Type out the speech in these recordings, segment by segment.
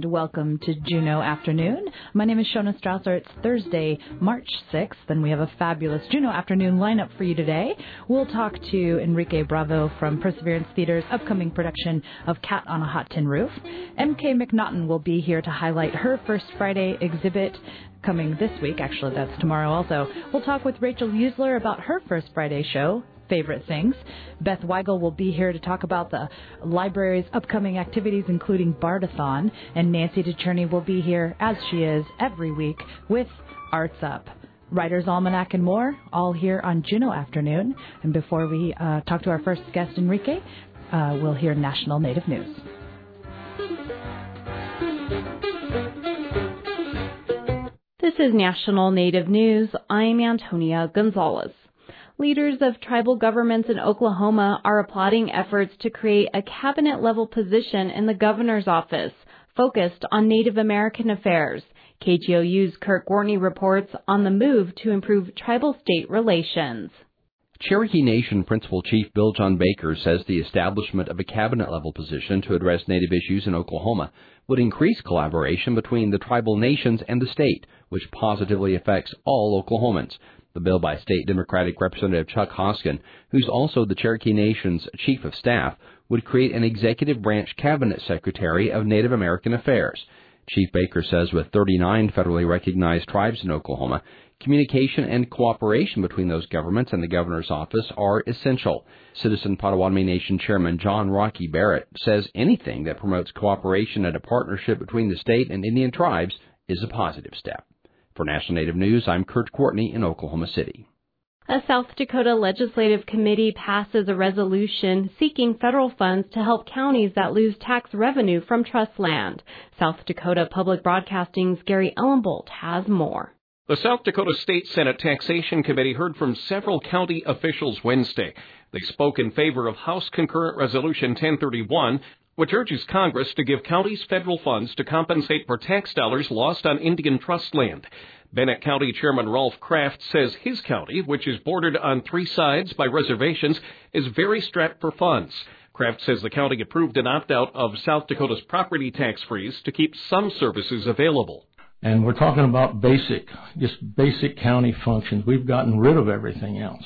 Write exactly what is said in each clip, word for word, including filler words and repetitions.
welcome to Juneau Afternoon. My name is Shona Strausser. It's Thursday, March sixth, and we have a fabulous Juneau Afternoon lineup for you today. We'll talk to Enrique Bravo from Perseverance Theater's upcoming production of Cat on a Hot Tin Roof. M K McNaughton will be here to highlight her First Friday exhibit coming this week. Actually, that's tomorrow also. We'll talk with Rachel Usler about her First Friday show, Favorite Things. Beth Weigel will be here to talk about the library's upcoming activities, including Bardathon. And Nancy DeCherney will be here, as she is every week, with Arts Up. Writer's Almanac and more, all here on Juneau Afternoon. And before we uh, talk to our first guest, Enrique, uh, we'll hear National Native News. This is National Native News. I'm Antonia Gonzalez. Leaders of tribal governments in Oklahoma are applauding efforts to create a cabinet-level position in the governor's office focused on Native American affairs. K G O U's Kurt Gortney reports on the move to improve tribal-state relations. Cherokee Nation Principal Chief Bill John Baker says the establishment of a cabinet-level position to address Native issues in Oklahoma would increase collaboration between the tribal nations and the state, which positively affects all Oklahomans. The bill by State Democratic Representative Chuck Hoskin, who's also the Cherokee Nation's Chief of Staff, would create an executive branch cabinet secretary of Native American Affairs. Chief Baker says with thirty-nine federally recognized tribes in Oklahoma, communication and cooperation between those governments and the governor's office are essential. Citizen Potawatomi Nation Chairman John Rocky Barrett says anything that promotes cooperation and a partnership between the state and Indian tribes is a positive step. For National Native News, I'm Kurt Courtney in Oklahoma City. A South Dakota legislative committee passes a resolution seeking federal funds to help counties that lose tax revenue from trust land. South Dakota Public Broadcasting's Gary Ellenbolt has more. The South Dakota State Senate Taxation Committee heard from several county officials Wednesday. They spoke in favor of House Concurrent Resolution ten thirty-one, which urges Congress to give counties federal funds to compensate for tax dollars lost on Indian trust land. Bennett County Chairman Rolf Kraft says his county, which is bordered on three sides by reservations, is very strapped for funds. Kraft says the county approved an opt-out of South Dakota's property tax freeze to keep some services available. And we're talking about basic, just basic county functions. We've gotten rid of everything else.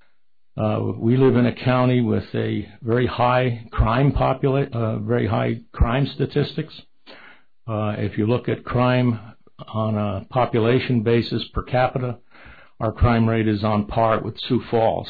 Uh, we live in a county with a very high crime popula- uh, very high crime statistics. Uh, if you look at crime on a population basis per capita, our crime rate is on par with Sioux Falls.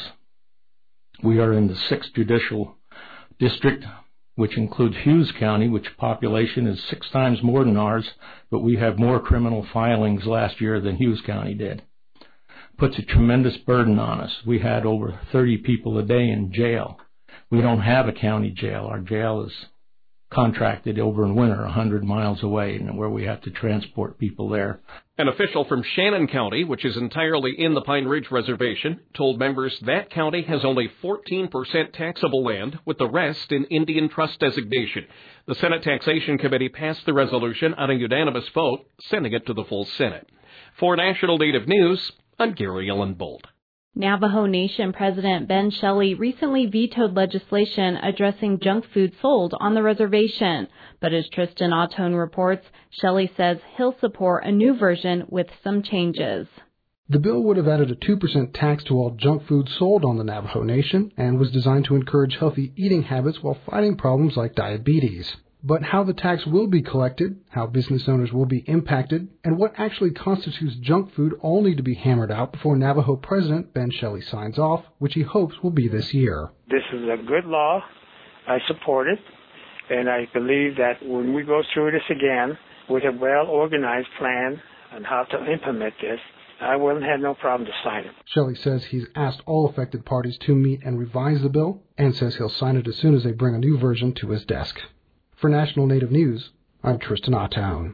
We are in the sixth judicial district, which includes Hughes County, which population is six times more than ours, but we have more criminal filings last year than Hughes County did. Puts a tremendous burden on us. We had over thirty people a day in jail. We don't have a county jail. Our jail is contracted over in winter one hundred miles away, and where we have to transport people there. An official from Shannon County, which is entirely in the Pine Ridge Reservation, told members that county has only fourteen percent taxable land, with the rest in Indian trust designation. The Senate Taxation Committee passed the resolution on a unanimous vote, sending it to the full Senate. For National Native News, I'm Gary Ellenbolt. Navajo Nation President Ben Shelley recently vetoed legislation addressing junk food sold on the reservation. But as Tristan Autone reports, Shelley says he'll support a new version with some changes. The bill would have added a two percent tax to all junk food sold on the Navajo Nation and was designed to encourage healthy eating habits while fighting problems like diabetes. But how the tax will be collected, how business owners will be impacted, and what actually constitutes junk food all need to be hammered out before Navajo President Ben Shelley signs off, which he hopes will be this year. This is a good law. I support it, and I believe that when we go through this again with a well-organized plan on how to implement this, I wouldn't have no problem to sign it. Shelley says he's asked all affected parties to meet and revise the bill, and says he'll sign it as soon as they bring a new version to his desk. For National Native News, I'm Tristan Autone.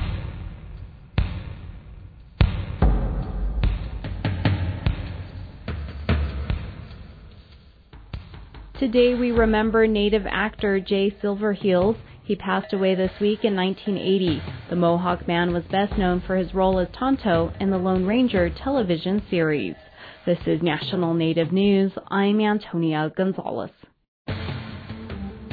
Today we remember Native actor Jay Silverheels. He passed away this week in nineteen eighty. The Mohawk Man was best known for his role as Tonto in the Lone Ranger television series. This is National Native News. I'm Antonia Gonzalez.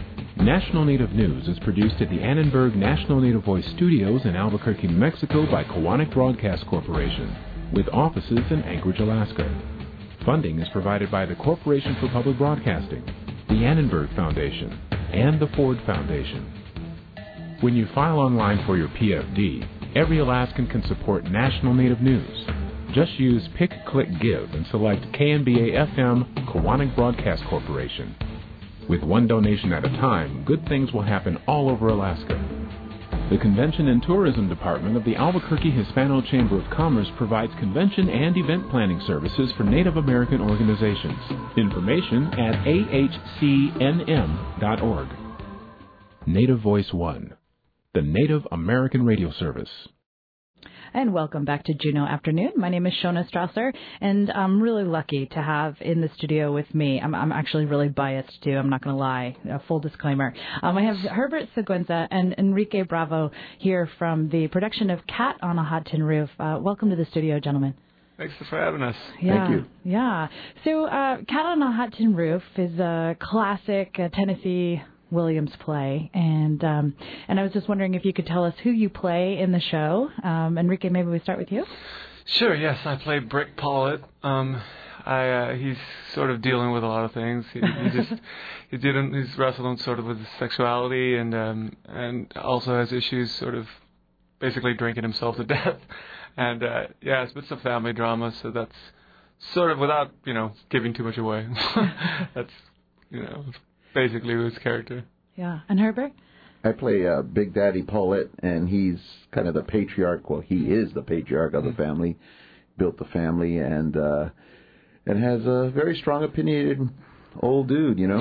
National Native News is produced at the Annenberg National Native Voice Studios in Albuquerque, New Mexico by Kowanik Broadcast Corporation, with offices in Anchorage, Alaska. Funding is provided by the Corporation for Public Broadcasting, the Annenberg Foundation, and the Ford Foundation. When you file online for your P F D, every Alaskan can support National Native News. Just use Pick, Click, Give and select K N B A F M Kowanik Broadcast Corporation. With one donation at a time, good things will happen all over Alaska. The Convention and Tourism Department of the Albuquerque Hispano Chamber of Commerce provides convention and event planning services for Native American organizations. Information at A H C N M dot org. Native Voice One, the Native American Radio Service. And welcome back to Juneau Afternoon. My name is Shona Strasser, and I'm really lucky to have in the studio with me. I'm, I'm actually really biased, too. I'm not going to lie. A full disclaimer. Um, I have Herbert Siguenza and Enrique Bravo here from the production of Cat on a Hot Tin Roof. Uh, welcome to the studio, gentlemen. Thanks for having us. Yeah, Thank you. Yeah. So uh, Cat on a Hot Tin Roof is a classic uh, Tennessee Williams play, and um, and I was just wondering if you could tell us who you play in the show. Um, Enrique, maybe we start with you. Sure. Yes, I play Brick Pollitt. Um, I uh, he's sort of dealing with a lot of things. He, he just he's dealing he's wrestling sort of with his sexuality, and um, and also has issues sort of basically drinking himself to death. And uh, yeah, it's been some family drama, so that's sort of, without you know giving too much away. That's you know. basically his character. Yeah. And Herbert? I play uh, Big Daddy Paulette, and he's kind of the patriarch. Well, he is the patriarch of the family, built the family, and uh, and has a very strong opinionated old dude, you know.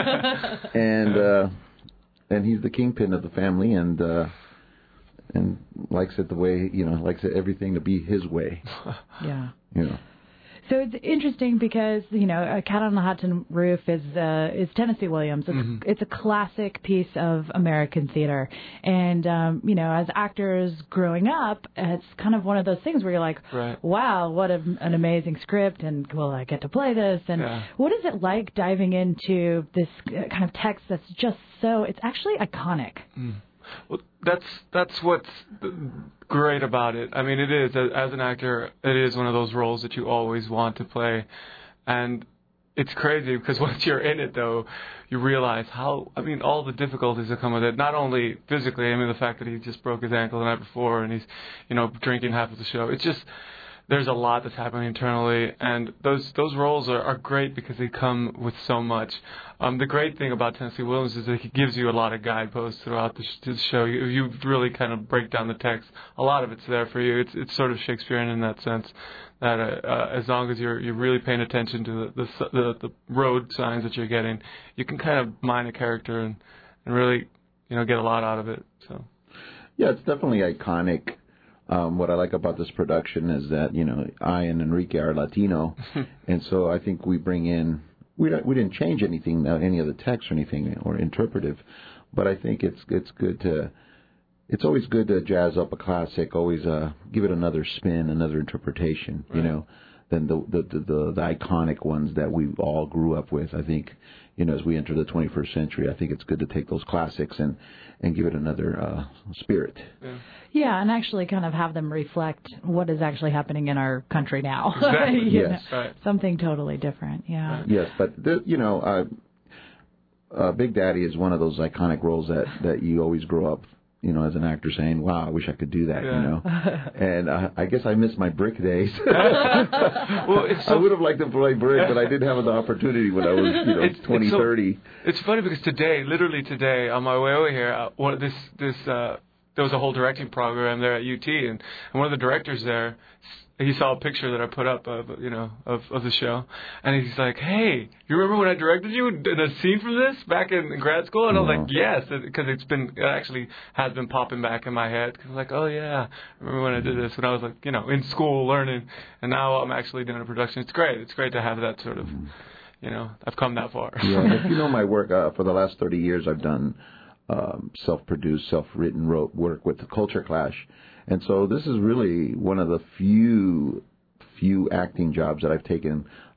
and uh, and he's the kingpin of the family, and uh, and likes it the way, you know, likes it, everything to be his way. Yeah. You know. So it's interesting because, you know, A Cat on the Hot Tin Roof is uh, is Tennessee Williams. It's, mm-hmm. it's a classic piece of American theater. And, um, you know, as actors growing up, it's kind of one of those things where you're like, right. wow, what a, an amazing script, and, well, I get to play this. And yeah. what is it like diving into this kind of text that's just so, it's actually iconic? Mm. Well, that's that's what's great about it. I mean, it is, as an actor, it is one of those roles that you always want to play. And it's crazy because once you're in it, though, you realize how, I mean, all the difficulties that come with it. Not only physically, I mean, the fact that he just broke his ankle the night before and he's, you know, drinking half of the show. It's just, there's a lot that's happening internally, and those those roles are, are great because they come with so much. Um, the great thing about Tennessee Williams is that he gives you a lot of guideposts throughout the, sh- the show. You, you really kind of break down the text. A lot of it's there for you. It's it's sort of Shakespearean in that sense, that uh, uh, as long as you're you're really paying attention to the the, the the road signs that you're getting, you can kind of mine a character and, and really, you know, get a lot out of it. So yeah, it's definitely iconic. Um, what I like about this production is that, you know, I and Enrique are Latino, and so I think we bring in, we don't, we didn't change anything, uh, any of the text or anything, or interpretive, but I think it's it's good to, it's always good to jazz up a classic, always uh, give it another spin, another interpretation, right. you know, than the the, the the the iconic ones that we all grew up with. I think, you know, as we enter the twenty-first century, I think it's good to take those classics and, and give it another uh, spirit. Yeah. Yeah, and actually kind of have them reflect what is actually happening in our country now. Exactly. yes. Right. Something totally different, yeah. Right. Yes, but, the, you know, uh, uh, Big Daddy is one of those iconic roles that, that you always grow up, you know, as an actor saying, wow, I wish I could do that, yeah. you know. and uh, I guess I missed my brick days. well, it's so I would have liked to play brick, but I didn't have the opportunity when I was, you know, it's, twenty, it's so, thirty. It's funny because today, literally today, on my way over here, uh, one of this, this, uh, there was a whole directing program there at U T, and, and one of the directors there, he saw a picture that I put up of, you know, of, of the show, and he's like, hey, you remember when I directed you in a scene from this back in, in grad school? And I was Wow. like, yes, because it's been, it actually has been popping back in my head. Cause I was like, oh yeah, I remember when I did this when I was like, you know, in school learning, and now I'm actually doing a production. It's great. It's great to have that sort of, you know, I've come that far. Yeah, if you know my work, uh, for the last thirty years I've done um, self-produced, self-written wrote work with the Culture Clash. And so this is really one of the few few acting jobs that I've taken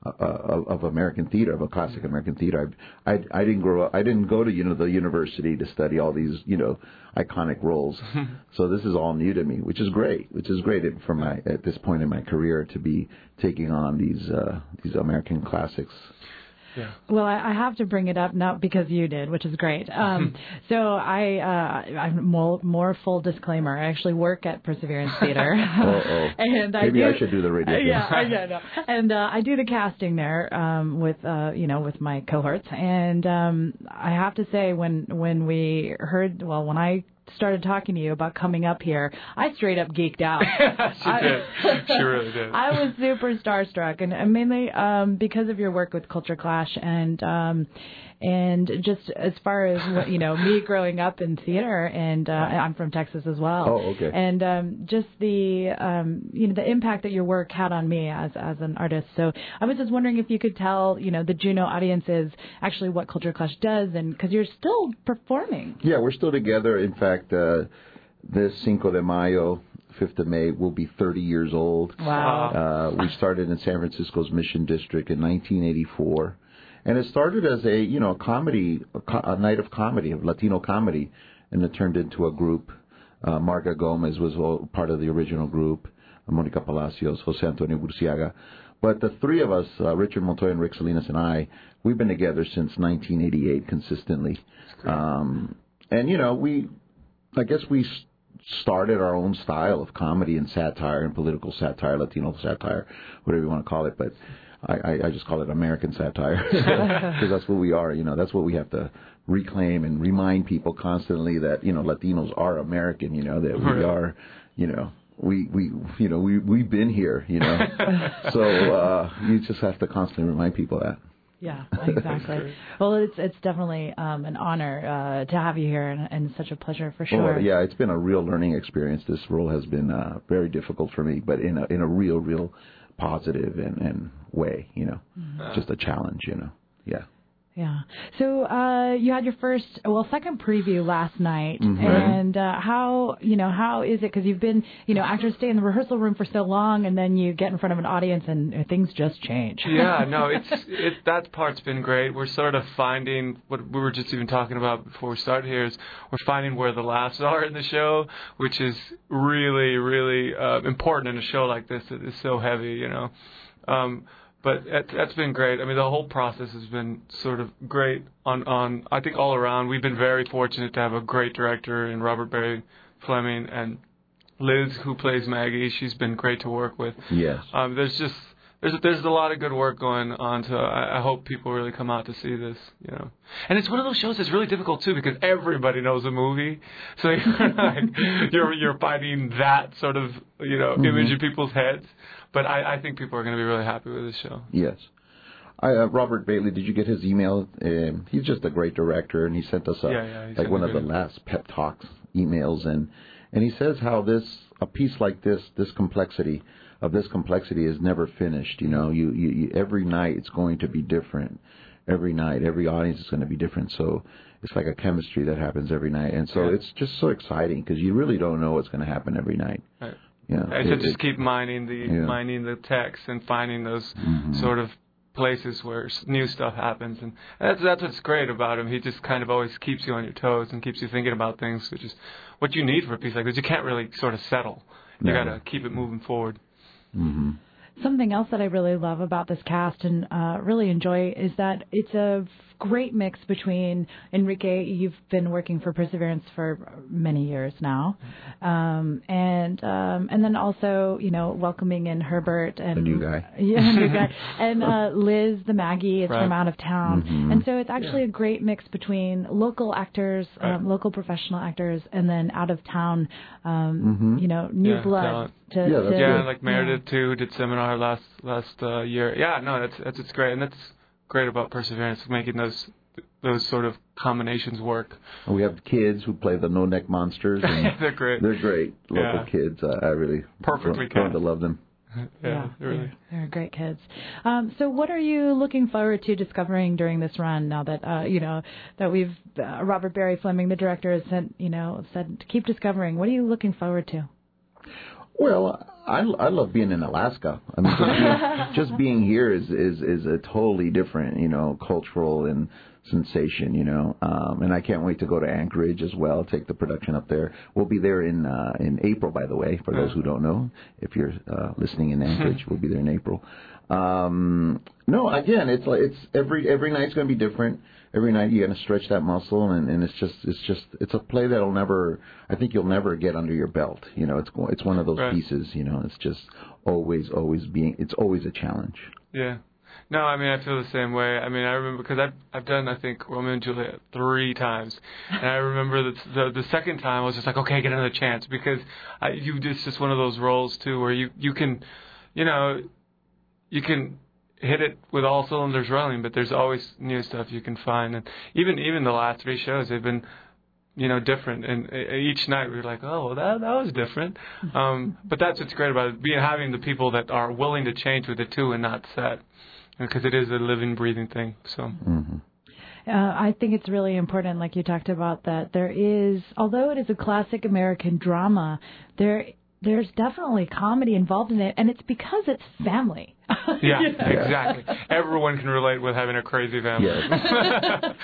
uh, of American theater, of a classic American theater. I, I I didn't grow up. I didn't go to you know the university to study all these you know iconic roles. So this is all new to me, which is great. Which is great for my at this point in my career to be taking on these uh, these American classics. Yeah. Well, I, I have to bring it up not because you did, which is great. Um, so I, uh, I'm more, more full disclaimer. I actually work at Perseverance Theater, oh, and maybe I, do, I should do the radio. Yeah, yeah, no. And uh, I do the casting there um, with, uh, you know, with my cohorts. And um, I have to say, when when we heard, well, when I started talking to you about coming up here, I straight up geeked out. she I, did. She really did. I was super starstruck, and mainly um, because of your work with Culture Clash, and um, and just as far as what, you know, me growing up in theater, and uh, I'm from Texas as well. Oh, okay. And um, just the um, you know the impact that your work had on me as as an artist. So I was just wondering if you could tell you know the Juno audiences actually what Culture Clash does, and because you're still performing. Yeah, we're still together. In fact, uh, this Cinco de Mayo, fifth of May, will be thirty years old. Wow. Uh, we started in San Francisco's Mission District in nineteen eighty-four. And it started as a, you know, a comedy, a, co- a night of comedy, of Latino comedy, and it turned into a group. Uh, Marga Gomez was all part of the original group, Monica Palacios, Jose Antonio Burciaga. But the three of us, uh, Richard Montoya and Rick Salinas and I, we've been together since nineteen eighty-eight consistently. Um, and, you know, we, I guess we started our own style of comedy and satire and political satire, Latino satire, whatever you want to call it. But I, I, I just call it American satire because that's what we are. You know, that's what we have to reclaim and remind people constantly that, you know, Latinos are American, you know, that we are, you know, we, we, you know, we, we've been here, you know, so uh, you just have to constantly remind people that. Yeah, exactly. Well, it's it's definitely um, an honor uh, to have you here, and, and such a pleasure for sure. Oh, yeah, it's been a real learning experience. This role has been uh, very difficult for me, but in a in a real, real positive and, and way, you know, mm-hmm. just a challenge, you know. Yeah. Yeah. So uh, you had your first, well, second preview last night, mm-hmm. and uh, how, you know, how is it? Because you've been, you know, actors stay in the rehearsal room for so long, and then you get in front of an audience, and things just change. Yeah, no, it's it. That part's been great. We're sort of finding what we were just even talking about before we started here is we're finding where the laughs are in the show, which is really, really uh, important in a show like this that is so heavy, you know. Um, But that's been great. I mean, the whole process has been sort of great on, on, I think, all around. We've been very fortunate to have a great director in Robert Barry Fleming, and Liz, who plays Maggie, she's been great to work with. Yes. Um, there's just, there's there's a lot of good work going on, so I, I hope people really come out to see this, you know. And it's one of those shows that's really difficult, too, because everybody knows the movie. So you're, like, you're, you're fighting that sort of, you know, mm-hmm. image in people's heads. But I, I think people are going to be really happy with this show. Yes. I, uh, Robert Bailey, did you get his email? Um, he's just a great director, and he sent us a, yeah, yeah, like one of the last pep talks emails, and and he says how this a piece like this, this complexity of this complexity is never finished. You know, you, you, you every night it's going to be different. Every night, every audience is going to be different. So it's like a chemistry that happens every night, and so yeah. it's just so exciting because you really don't know what's going to happen every night. Right. Yeah, I should just keep mining the yeah. mining the text and finding those mm-hmm. sort of places where new stuff happens, and that's that's what's great about him. He just kind of always keeps you on your toes and keeps you thinking about things, which is what you need for a piece like this. You can't really sort of settle. You no. got to keep it moving forward. Mm-hmm. Something else that I really love about this cast and uh, really enjoy is that it's a great mix between Enrique. You've been working for Perseverance for many years now, um, and um, and then also you know welcoming in Herbert and the new guy, yeah, new guy, and uh, Liz, the Maggie, is right. from out of town, mm-hmm. and so it's actually yeah. a great mix between local actors, right. um, local professional actors, and then out of town, um, mm-hmm. you know, new yeah, blood. Talent. To, yeah, to, yeah, like Meredith yeah. too, who did seminar last last uh, year. Yeah, no, that's that's it's great, and that's great about Perseverance, making those those sort of combinations work. We have kids who play the no neck monsters. And they're great. They're great local yeah. kids. Uh, I really perfectly grown to love them. yeah, yeah, really. They're, they're great kids. Um, so, what are you looking forward to discovering during this run? Now that uh, you know that we've uh, Robert Barry Fleming, the director, has said you know said to keep discovering. What are you looking forward to? Well, I, I love being in Alaska. I mean, just being, just being here is, is is a totally different, you know, cultural and sensation, you know. Um, and I can't wait to go to Anchorage as well, take the production up there. We'll be there in uh, in April, by the way, for those who don't know. If you're uh, listening in Anchorage, we'll be there in April. Um, no, again, it's like it's every every night's going to be different. Every night you're going to stretch that muscle, and, and it's just it's just it's a play that'll never. I think you'll never get under your belt. You know, it's it's one of those right. pieces. You know, it's just always always being. It's always a challenge. Yeah. No, I mean, I feel the same way. I mean, I remember because I've I've done I think Romeo and Juliet three times, and I remember that the the second time I was just like, okay, get another chance because I, you it's just one of those roles too where you you can, you know, you can hit it with all cylinders running, but there's always new stuff you can find, and even even the last three shows they've been, you know, different, and each night we were like, oh, well, that that was different, um, but that's what's great about it, being having the people that are willing to change with it too, and not set, because it is a living, breathing thing. So. Mm-hmm. Uh, I think it's really important, like you talked about, that there is, although it is a classic American drama, there there's definitely comedy involved in it, and it's because it's family. Yeah, you know? Exactly. Everyone can relate with having a crazy family. Yes.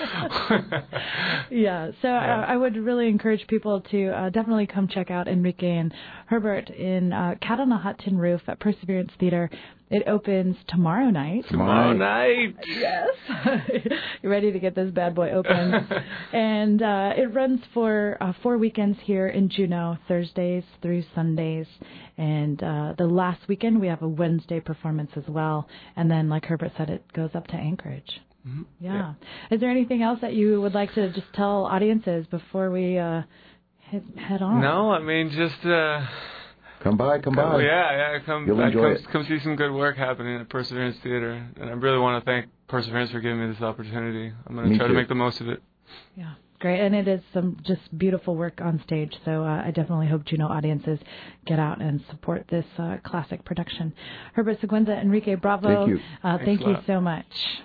yeah, so yeah. I, I would really encourage people to uh, definitely come check out Enrique and Herbert in uh, Cat on a Hot Tin Roof at Perseverance Theater. It opens tomorrow night. Tomorrow night. Yes. You're ready to get this bad boy open. And uh, it runs for uh, four weekends here in Juneau, Thursdays through Sundays. And uh, the last weekend, we have a Wednesday performance as well. And then, like Herbert said, it goes up to Anchorage. Mm-hmm. Yeah. yeah. Is there anything else that you would like to just tell audiences before we uh, head, head on? No, I mean, just... Uh Come by, come by. by. Yeah, yeah, come, You'll enjoy come, it. come see some good work happening at Perseverance Theater. And I really want to thank Perseverance for giving me this opportunity. I'm going to try too. to make the most of it. Yeah, great. And it is some just beautiful work on stage. So uh, I definitely hope Juneau audiences get out and support this uh, classic production. Herbert Siguenza, Enrique Bravo. Thank you. Uh, thank you so much.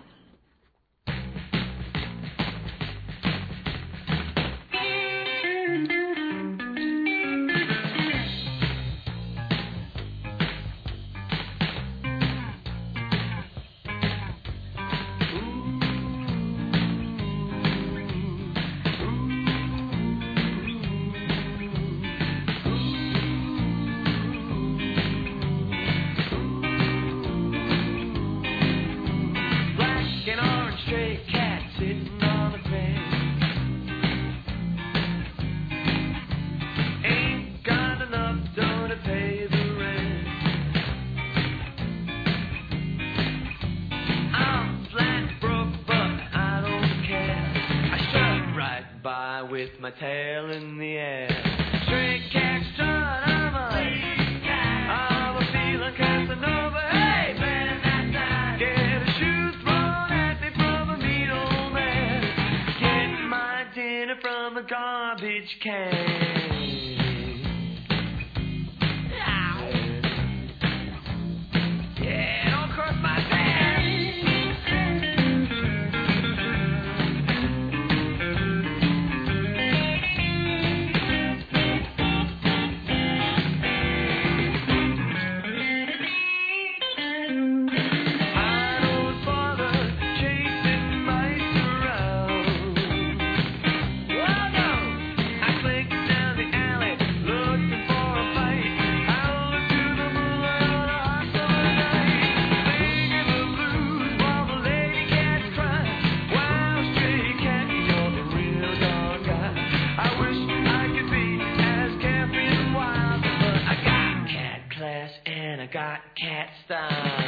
With my tail in the air, stray cat strut, I'm a, I'm a feeling Casanova. Hey, man, that's that. Get a shoe thrown at me from a mean old man. Get my dinner from a garbage can. Yeah, don't cross my path. Got cat style.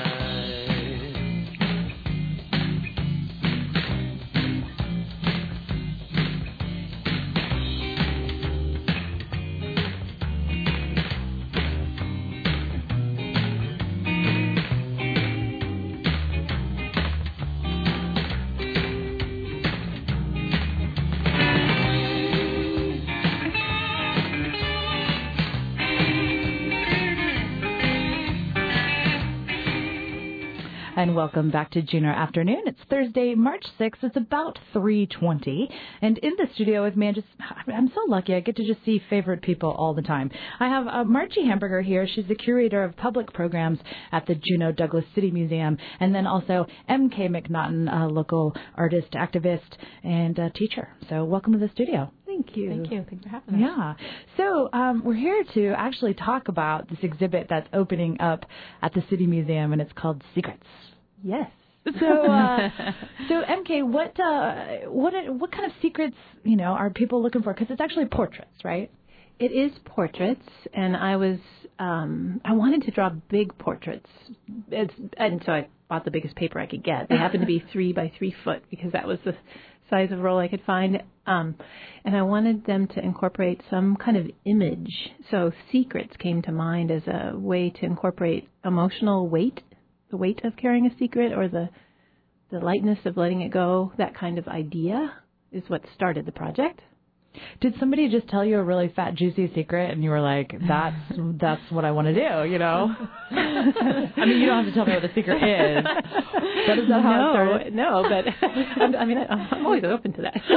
and welcome back to Juno Afternoon. It's Thursday, March sixth. It's about three twenty, and in the studio with me, I just, I'm so lucky. I get to just see favorite people all the time. I have uh, Margie Hamburger here. She's the curator of public programs at the Juneau Douglas City Museum, and then also M K McNaughton, a local artist, activist, and uh, teacher. So welcome to the studio. Thank you. Thank you. Thanks for having us. Yeah. So um, we're here to actually talk about this exhibit that's opening up at the City Museum, and it's called Secrets. Yes. So, uh, so M K, what uh, what what kind of secrets, you know, are people looking for? Because it's actually portraits, right? It is portraits, and I was um, I wanted to draw big portraits, it's, and so I bought the biggest paper I could get. They happened to be three by three foot because that was the size of roll I could find, um, and I wanted them to incorporate some kind of image. So secrets came to mind as a way to incorporate emotional weight, the weight of carrying a secret, or the the lightness of letting it go. That kind of idea is what started the project. Did somebody just tell you a really fat, juicy secret, and you were like, "That's that's what I want to do," you know? I mean, you don't have to tell me what the secret is. But is that how no, it started? No, but I'm, I mean, I'm always open to that.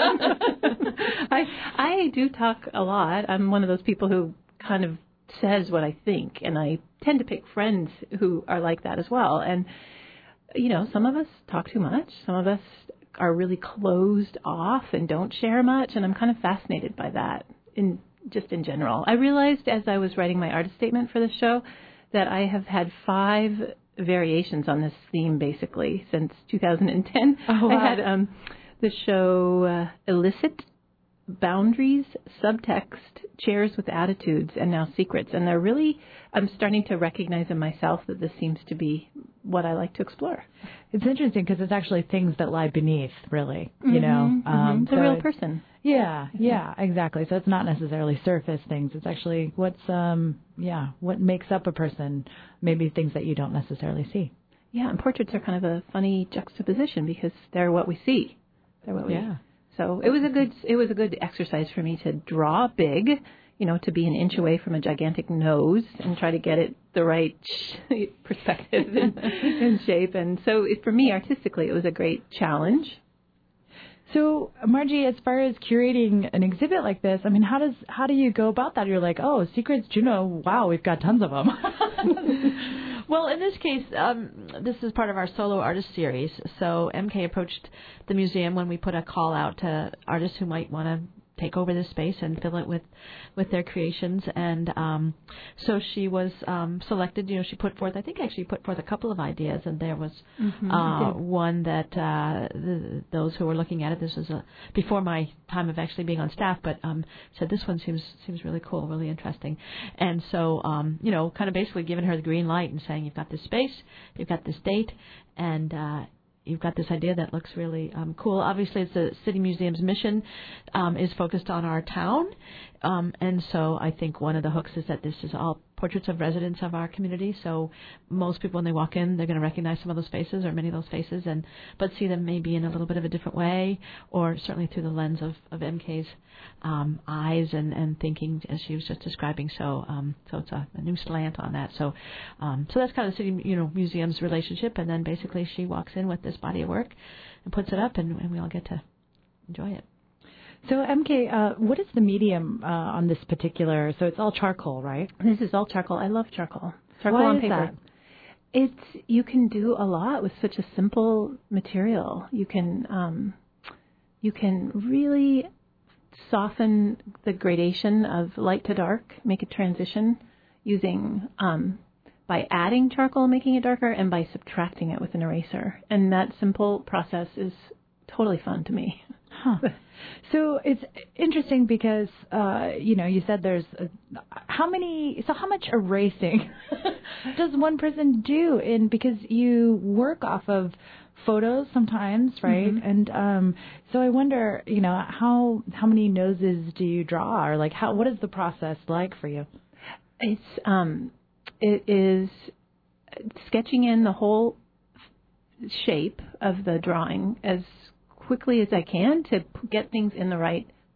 I I do talk a lot. I'm one of those people who kind of says what I think, and I tend to pick friends who are like that as well. And you know, some of us talk too much. Some of us are really closed off and don't share much, and I'm kind of fascinated by that in just in general. I realized as I was writing my artist statement for the show that I have had five variations on this theme basically since two thousand ten. Oh, wow. I had um, the show uh, Illicit, Boundaries, Subtext, Chairs with Attitudes, and now Secrets. And they're really, I'm starting to recognize in myself that this seems to be what I like to explore. It's interesting because it's actually things that lie beneath, really, you mm-hmm, know. Mm-hmm. Um, it's so a real it, person. Yeah, yeah, exactly. So it's not necessarily surface things. It's actually what's, um, yeah, what makes up a person, maybe things that you don't necessarily see. Yeah, and portraits are kind of a funny juxtaposition because they're what we see. They're what we Yeah. So it was a good it was a good exercise for me to draw big, you know, to be an inch away from a gigantic nose and try to get it the right perspective and, and shape. And so it, for me, artistically, it was a great challenge. So, Margie, as far as curating an exhibit like this, I mean, how does how do you go about that? You're like, oh, Secrets, Juneau, wow, we've got tons of them. Well, in this case, um, this is part of our solo artist series. So M K approached the museum when we put a call out to artists who might want to take over this space and fill it with, with their creations. And um, so she was um, selected. You know, she put forth, I think actually put forth a couple of ideas, and there was mm-hmm, uh, one that uh, the, those who were looking at it, this was a, before my time of actually being on staff, but um, said this one seems seems really cool, really interesting. And so, um, you know, kind of basically giving her the green light and saying, you've got this space, you've got this date, and uh, you've got this idea that looks really um, cool. Obviously, it's the City Museum's mission um, is focused on our town. Um, and so I think one of the hooks is that this is all portraits of residents of our community. So most people, when they walk in, they're going to recognize some of those faces or many of those faces, and but see them maybe in a little bit of a different way, or certainly through the lens of, of M K's um, eyes and, and thinking, as she was just describing. So um, so it's a, a new slant on that. So um, so that's kind of the City you know Museum's relationship. And then basically she walks in with this body of work and puts it up, and, and we all get to enjoy it. So, M K, uh, what is the medium uh, on this particular? So it's all charcoal, right? This is all charcoal. I love charcoal. Charcoal Why on is paper. that? It's you can do a lot with such a simple material. You can um, you can really soften the gradation of light to dark, make a transition using um, by adding charcoal, making it darker, and by subtracting it with an eraser. And that simple process is totally fun to me. Huh. So it's interesting because, uh, you know, you said there's a, how many, so how much erasing does one person do in, because you work off of photos sometimes, right? Mm-hmm. And um, so I wonder, you know, how how many noses do you draw, or like how, what is the process like for you? It's, um, it is sketching in the whole shape of the drawing as quickly as I can to get things in the right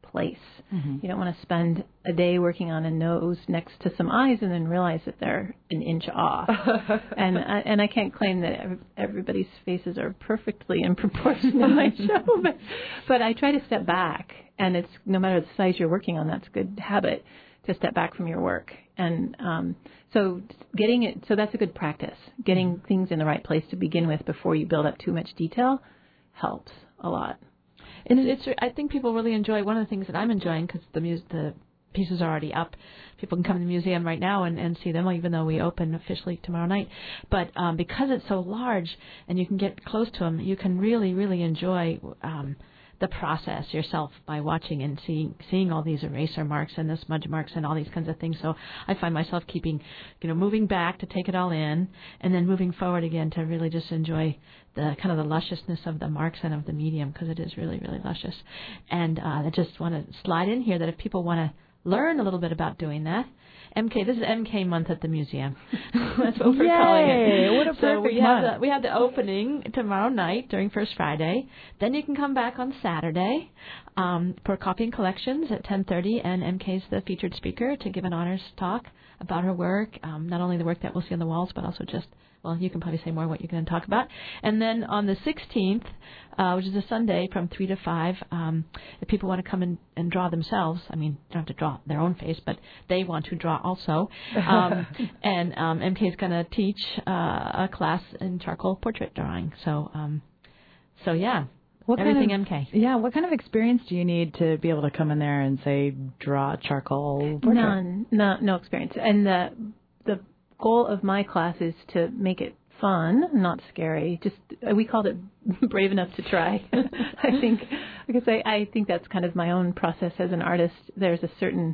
place. Mm-hmm. You don't want to spend a day working on a nose next to some eyes and then realize that they're an inch off. and I, and I can't claim that every, everybody's faces are perfectly in proportion in my show, but, but I try to step back. And it's no matter the size you're working on, that's a good habit to step back from your work. And um, so getting it, so that's a good practice. Getting things in the right place to begin with before you build up too much detail helps a lot. And it's, I think people really enjoy, one of the things that I'm enjoying, because the, mus- the pieces are already up. People can come to the museum right now and, and see them, even though we open officially tomorrow night. But um, because it's so large and you can get close to them, you can really, really enjoy um, the process yourself by watching and seeing seeing all these eraser marks and the smudge marks and all these kinds of things. So I find myself keeping, you know, moving back to take it all in, and then moving forward again to really just enjoy the kind of the lusciousness of the marks and of the medium, because it is really, really luscious. And uh, I just want to slide in here that if people want to learn a little bit about doing that, M K, this is M K month at the museum. That's what we're Yay, calling it. What a so perfect we have month. the, we have the opening tomorrow night during First Friday. Then you can come back on Saturday um, for Coffee and Collections at ten thirty, and M K's the featured speaker to give an honors talk about her work, um, not only the work that we'll see on the walls, but also just, well, you can probably say more what you're going to talk about. And then on the sixteenth, uh, which is a Sunday from three to five, um, if people want to come in and draw themselves, I mean, they don't have to draw their own face, but they want to draw also. Um, and um, M K is going to teach uh, a class in charcoal portrait drawing. So, um, so yeah. What Everything kind of, M K. Yeah, what kind of experience do you need to be able to come in there and, say, draw a charcoal portrait? None. No, no experience. And the the goal of my class is to make it fun, not scary. Just we called it brave enough to try. I think because I, I think that's kind of my own process as an artist. There's a certain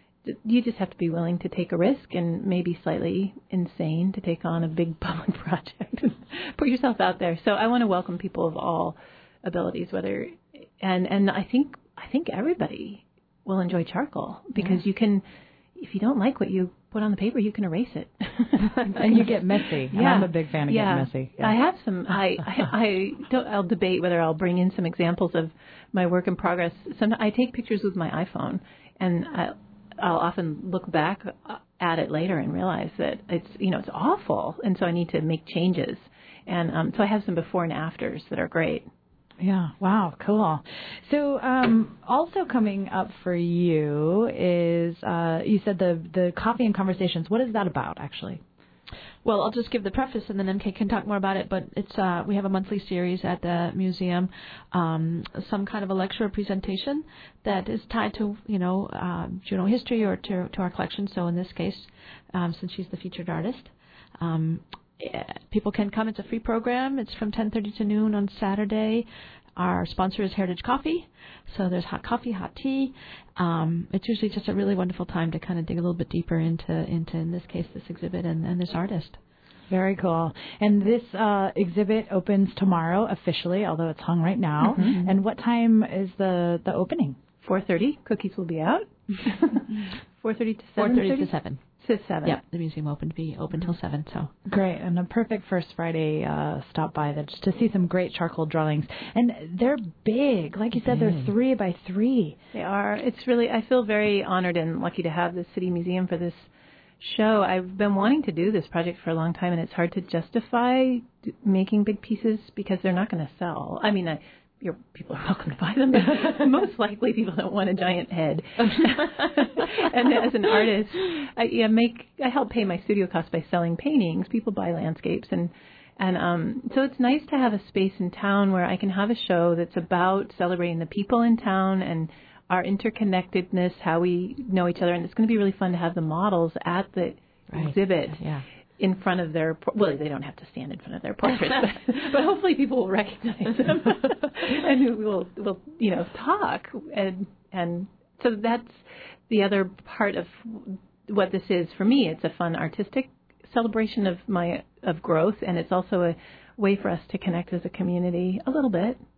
you just have to be willing to take a risk and maybe slightly insane to take on a big public project and put yourself out there. So I want to welcome people of all abilities, whether and and I think I think everybody will enjoy charcoal because yeah. you can, if you don't like what you put on the paper, you can erase it. And you get messy. And yeah. I'm a big fan of yeah. getting messy. Yeah. I have some. I I, I don't. I'll debate whether I'll bring in some examples of my work in progress. Some I take pictures with my iPhone, and I, I'll often look back at it later and realize that it's you know it's awful, and so I need to make changes. And um, so I have some before and afters that are great. Yeah. Wow. Cool. So, um, also coming up for you is uh, you said the the Coffee and Conversations. What is that about, actually? Well, I'll just give the preface, and then M K can talk more about it. But it's uh, we have a monthly series at the museum, um, some kind of a lecture or presentation that is tied to you know uh, Juneau history or to to our collection. So in this case, um, since she's the featured artist. Um, People can come. It's a free program. It's from ten thirty to noon on Saturday. Our sponsor is Heritage Coffee, so there's hot coffee, hot tea. Um, it's usually just a really wonderful time to kind of dig a little bit deeper into, into in this case, this exhibit and, and this artist. Very cool. And this uh, exhibit opens tomorrow officially, although it's hung right now. Mm-hmm. And what time is the, the opening? four thirty. Cookies will be out. four thirty to seven. four thirty to seven. To seven. Yeah, the museum open to be open till seven. So great, and a perfect First Friday uh, stop by that just to see some great charcoal drawings, and they're big. Like you said, mm. they're three by three. They are. It's really. I feel very honored and lucky to have the City Museum for this show. I've been wanting to do this project for a long time, and it's hard to justify making big pieces because they're not going to sell. I mean, I, Your people are welcome to buy them, but most likely people don't want a giant head. And as an artist, I yeah, make I help pay my studio costs by selling paintings. People buy landscapes, and and um, so it's nice to have a space in town where I can have a show that's about celebrating the people in town and our interconnectedness, how we know each other, and it's going to be really fun to have the models at the right. exhibit. Yeah. In front of their, well, they don't have to stand in front of their portraits, but, but hopefully people will recognize them and we'll, we'll, you know, talk. And, and so that's the other part of what this is for me. It's a fun artistic celebration of my, of growth. And it's also a way for us to connect as a community a little bit.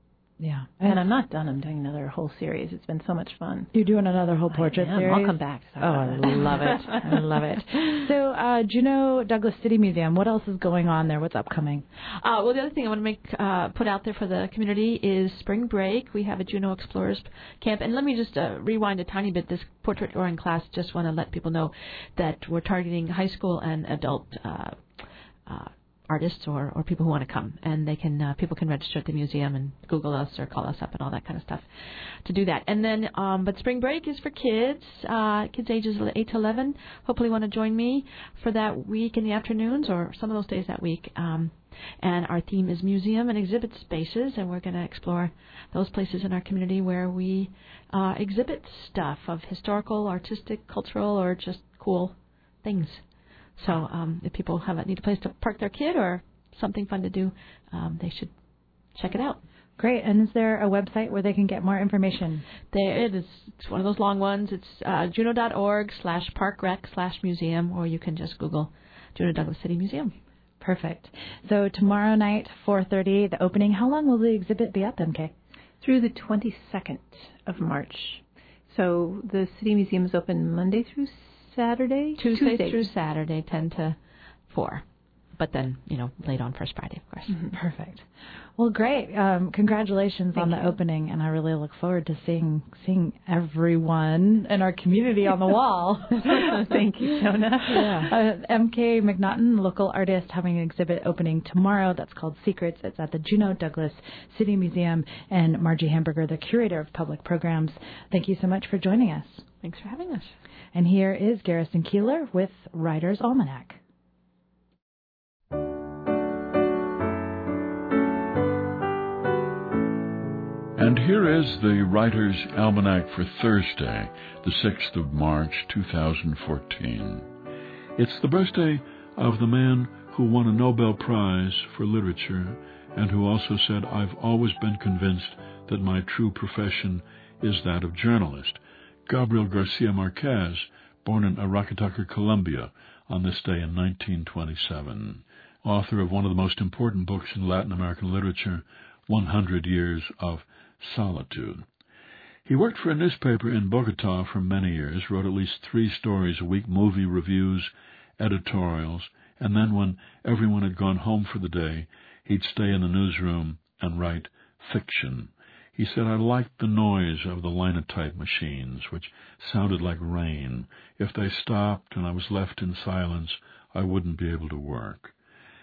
Yeah. And I'm not done. I'm doing another whole series. It's been so much fun. You're doing another whole portrait I am. series? I'll come back. Oh, I love it. I love it. So, uh, Juneau Douglas City Museum, what else is going on there? What's upcoming? Uh, well, the other thing I want to make uh, put out there for the community is spring break. We have a Juneau Explorers Camp. And let me just uh, rewind a tiny bit. This portrait drawing class, just want to let people know that we're targeting high school and adult uh, uh artists or, or people who want to come, and they can uh, people can register at the museum and Google us or call us up and all that kind of stuff to do that. And then, um, but spring break is for kids, uh, kids ages eight to eleven. Hopefully, want to join me for that week in the afternoons or some of those days that week. Um, and our theme is museum and exhibit spaces, and we're going to explore those places in our community where we uh, exhibit stuff of historical, artistic, cultural, or just cool things. So um, if people have a, need a place to park their kid or something fun to do, um, they should check it out. Great. And is there a website where they can get more information? There it is. It's one of those long ones. It's uh, juneau.org slash parkrec slash museum, or you can just Google Juneau Douglas City Museum. Perfect. So tomorrow night, four thirty, the opening. How long will the exhibit be up, M K? Through the twenty-second of March. So the City Museum is open Monday through Saturday? Tuesday Tuesday through Saturday, ten to four. But then, you know, late on First Friday, of course. Mm-hmm. Perfect. Well, great. Um, congratulations Thank on you. the opening, and I really look forward to seeing seeing everyone in our community on the wall. Thank you, Shona. Yeah. Uh, M K McNaughton, local artist, having an exhibit opening tomorrow that's called Secrets. It's at the Juneau Douglas City Museum, and Margie Hamburger, the curator of public programs. Thank you so much for joining us. Thanks for having us. And here is Garrison Keeler with Writer's Almanac. And here is the Writer's Almanac for Thursday, the sixth of March, two thousand fourteen. It's the birthday of the man who won a Nobel Prize for Literature and who also said, "I've always been convinced that my true profession is that of journalist." Gabriel Garcia Marquez, born in Aracataca, Colombia, on this day in nineteen twenty-seven, author of one of the most important books in Latin American literature, one hundred Years of Solitude. He worked for a newspaper in Bogota for many years, wrote at least three stories a week, movie reviews, editorials, and then when everyone had gone home for the day, he'd stay in the newsroom and write fiction. He said, "I liked the noise of the linotype machines, which sounded like rain. If they stopped and I was left in silence, I wouldn't be able to work."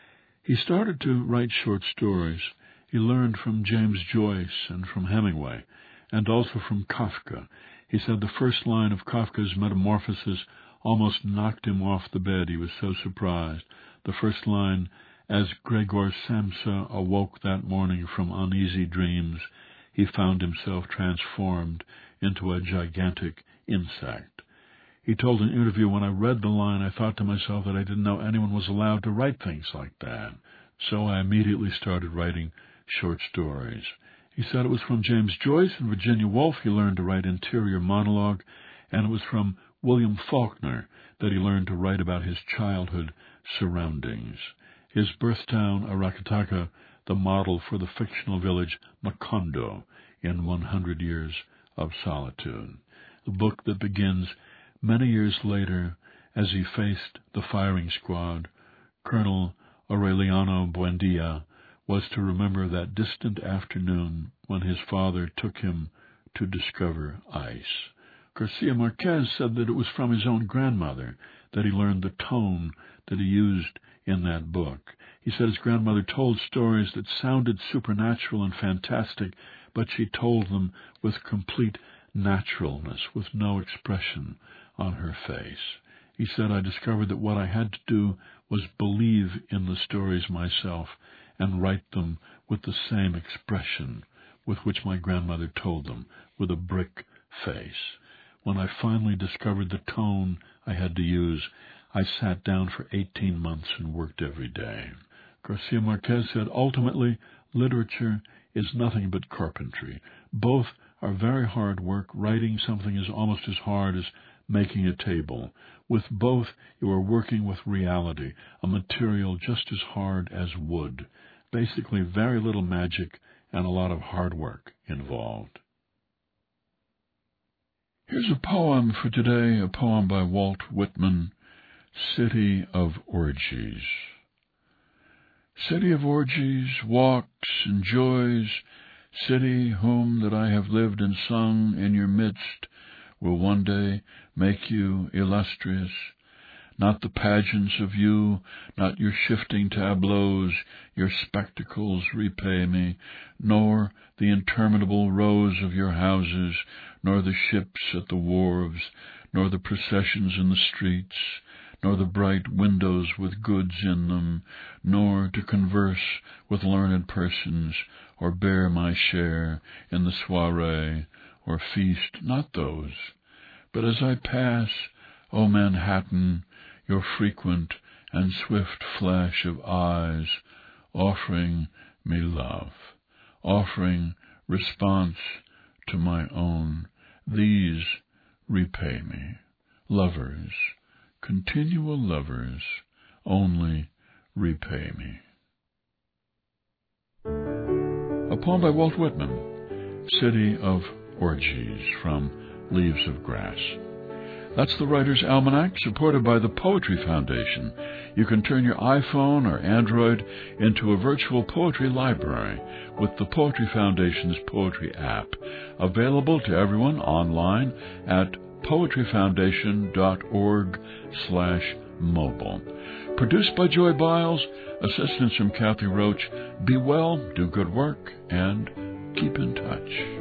He started to write short stories. He learned from James Joyce and from Hemingway, and also from Kafka. He said the first line of Kafka's Metamorphosis almost knocked him off the bed. He was so surprised. The first line, "As Gregor Samsa awoke that morning from uneasy dreams, he found himself transformed into a gigantic insect." He told an interview, "When I read the line, I thought to myself that I didn't know anyone was allowed to write things like that. So I immediately started writing short stories." He said it was from James Joyce and Virginia Woolf he learned to write interior monologue, and it was from William Faulkner that he learned to write about his childhood surroundings. His birthtown, Aracataca, the model for the fictional village Macondo in one hundred Years of Solitude. The book that begins many years later as he faced the firing squad, Colonel Aureliano Buendia was to remember that distant afternoon when his father took him to discover ice. Garcia Marquez said that it was from his own grandmother that he learned the tone that he used in that book. He said his grandmother told stories that sounded supernatural and fantastic, but she told them with complete naturalness, with no expression on her face. He said, "I discovered that what I had to do was believe in the stories myself and write them with the same expression with which my grandmother told them, with a brick face. When I finally discovered the tone I had to use, I sat down for eighteen months and worked every day." Garcia Marquez said, "Ultimately, literature is nothing but carpentry. Both are very hard work. Writing something is almost as hard as making a table. With both, you are working with reality, a material just as hard as wood. Basically, very little magic and a lot of hard work involved. Here's a poem for today, a poem by Walt Whitman, City of Orgies. City of orgies, walks and joys, city whom that I have lived and sung in your midst will one day make you illustrious. Not the pageants of you, not your shifting tableaus, your spectacles repay me, nor the interminable rows of your houses, nor the ships at the wharves, nor the processions in the streets, nor the bright windows with goods in them, nor to converse with learned persons, or bear my share in the soiree, or feast, not those. But as I pass, O Manhattan, your frequent and swift flash of eyes, offering me love, offering response to my own, these repay me. Lovers, continual lovers, only repay me. A poem by Walt Whitman, City of Orgies, from Leaves of Grass. That's the Writer's Almanac, supported by the Poetry Foundation. You can turn your iPhone or Android into a virtual poetry library with the Poetry Foundation's poetry app, available to everyone online at poetryfoundation.org slash mobile. Produced by Joy Biles, assistance from Kathy Roach. Be well, do good work, and keep in touch.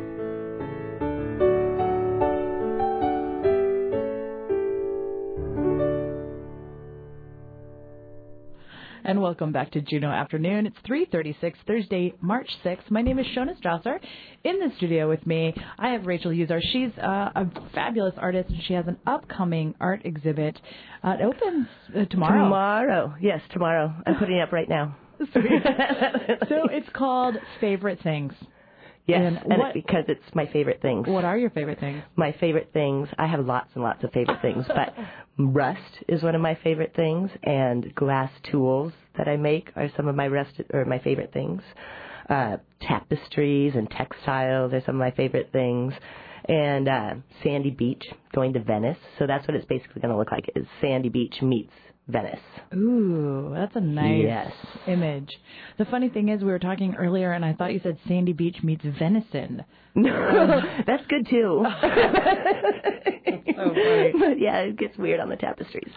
And welcome back to Juneau Afternoon. It's three thirty-six, Thursday, March sixth. My name is Shona Strausser. In the studio with me, I have Rachel Uzar. She's uh, a fabulous artist, and she has an upcoming art exhibit. Uh, it opens uh, tomorrow. Tomorrow. Yes, tomorrow. I'm putting it up right now. So it's called Favorite Things. Yes, and, and what, it, because it's my favorite things. What are your favorite things? My favorite things, I have lots and lots of favorite things, but rust is one of my favorite things, and glass tools that I make are some of my rust or my favorite things. Uh, tapestries and textiles are some of my favorite things. And uh, Sandy Beach, going to Venice. So that's what it's basically going to look like, is Sandy Beach meets Venice. Ooh, that's a nice yes. image. The funny thing is, we were talking earlier, and I thought you said Sandy Beach meets venison. No, that's good too. That's so funny. But yeah, it gets weird on the tapestries.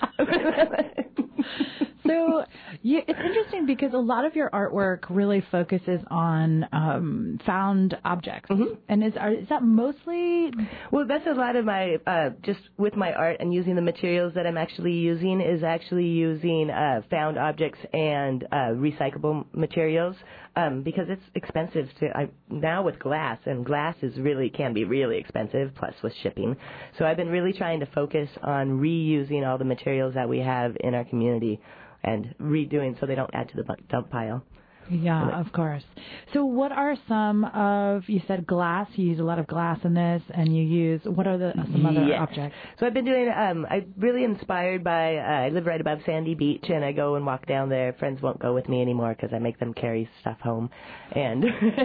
So yeah, it's interesting because a lot of your artwork really focuses on um, found objects. Mm-hmm. And is are, is that mostly? Well, that's a lot of my, uh, just with my art and using the materials that I'm actually using is actually using uh, found objects and uh, recyclable materials um, because it's expensive to, I, now with glass, and glass is really, can be really expensive, plus with shipping. So I've been really trying to focus on reusing all the materials that we have in our community and redoing so they don't add to the dump pile. Yeah, of course. So what are some of, you said glass, you use a lot of glass in this, and you use, what are the some other yes. objects? So I've been doing, um, I'm really inspired by, uh, I live right above Sandy Beach, and I go and walk down there. Friends won't go with me anymore because I make them carry stuff home, and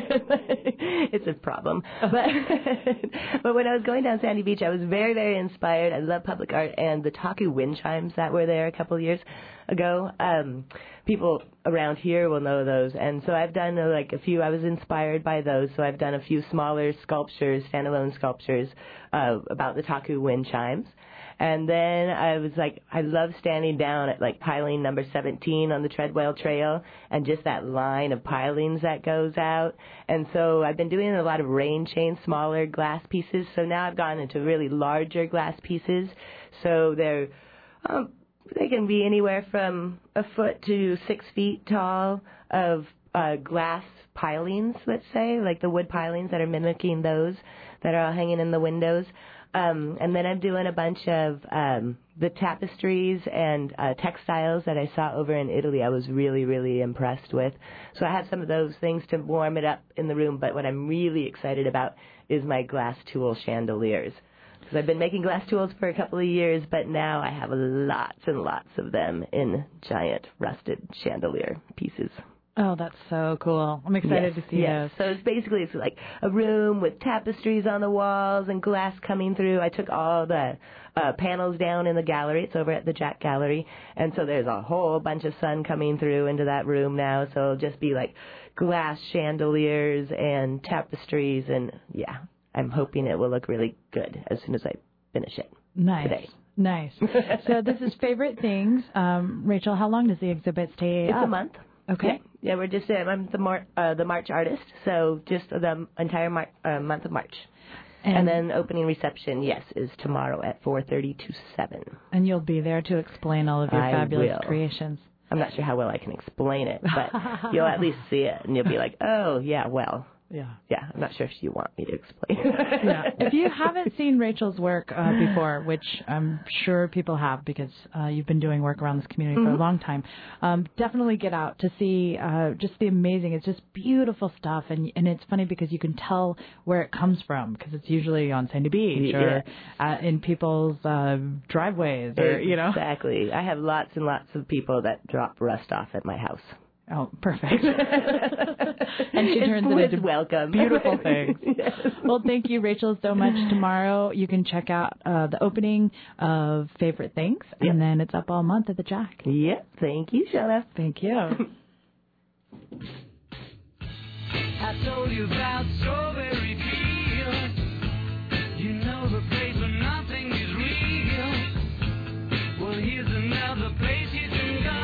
it's a problem. But, but when I was going down Sandy Beach, I was very, very inspired. I love public art, and the Taku wind chimes that were there a couple of years ago, um, people around here will know those, and so I've done uh, like a few, I was inspired by those, so I've done a few smaller sculptures, standalone sculptures uh, about the Taku wind chimes. And then I was like, I love standing down at like piling number seventeen on the Treadwell Trail, and just that line of pilings that goes out. And so I've been doing a lot of rain chain, smaller glass pieces, so now I've gone into really larger glass pieces, so they're um, they can be anywhere from a foot to six feet tall of uh, glass pilings, let's say, like the wood pilings that are mimicking those that are all hanging in the windows. Um, and then I'm doing a bunch of um, the tapestries and uh, textiles that I saw over in Italy. I was really, really impressed with. So I have some of those things to warm it up in the room, but what I'm really excited about is my glass tool chandeliers. Because I've been making glass tools for a couple of years, but now I have lots and lots of them in giant rusted chandelier pieces. Oh, that's so cool. I'm excited yes, to see yes. those. So it's basically it's like a room with tapestries on the walls and glass coming through. I took all the uh, panels down in the gallery. It's over at the Jack Gallery. And so there's a whole bunch of sun coming through into that room now. So it'll just be like glass chandeliers and tapestries. And, yeah, I'm hoping it will look really good as soon as I finish it Nice. today. Nice. So this is Favorite Things. Um, Rachel, how long does the exhibit stay It's up? a month. Okay. Yeah, yeah we're just, uh, I'm the, Mar- uh, the March artist, so just the entire Mar- uh, month of March. And, and then opening reception, yes, is tomorrow at four thirty to seven. And you'll be there to explain all of your I fabulous will. creations. I'm not sure how well I can explain it, but you'll at least see it, and you'll be like, oh, yeah, well. Yeah. Yeah, I'm not sure if you want me to explain. Yeah. If you haven't seen Rachel's work uh, before, which I'm sure people have because uh, you've been doing work around this community Mm-hmm. for a long time, um, definitely get out to see uh, just the amazing, it's just beautiful stuff. And and it's funny because you can tell where it comes from because it's usually on Sandy Beach Yeah. or uh, in people's uh, driveways or, you know. Exactly. I have lots and lots of people that drop rust off at my house. Oh, perfect. And she turns it into welcome. beautiful things. Yes. Well, thank you, Rachel, so much. Tomorrow you can check out uh, the opening of Favorite Things, Yep. and then it's up all month at the Jack. Yep. Thank you, Shona. Thank you. I told you about Strawberry Fields. You know the place where nothing is real. Well, here's another place you can go.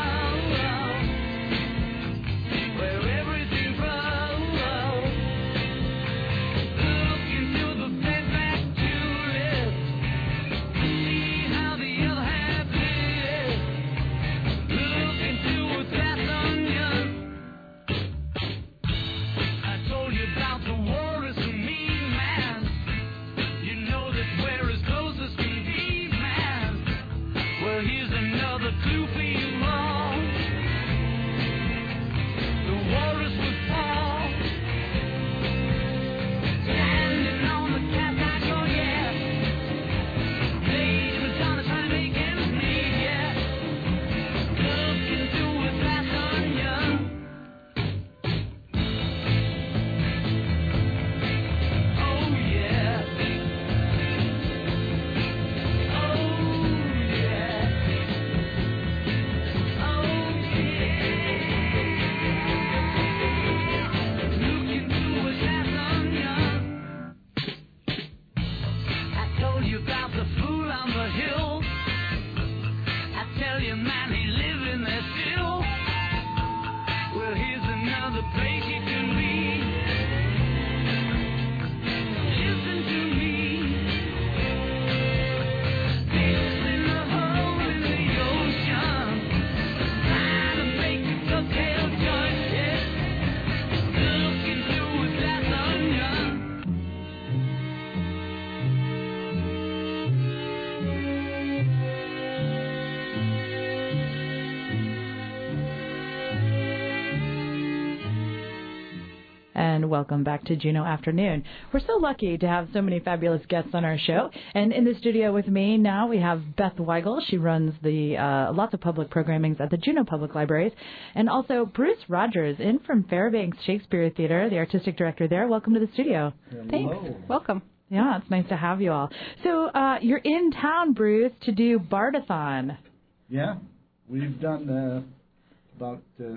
And welcome back to Juneau Afternoon. We're so lucky to have so many fabulous guests on our show. And in the studio with me now we have Beth Weigel. She runs the uh, lots of public programmings at the Juneau Public Libraries. And also Bruce Rogers in from Fairbanks Shakespeare Theater, the artistic director there. Welcome to the studio. Hello. Thanks. Welcome. Yeah, it's nice to have you all. So uh, you're in town, Bruce, to do Bardathon. Yeah, we've done uh, about uh,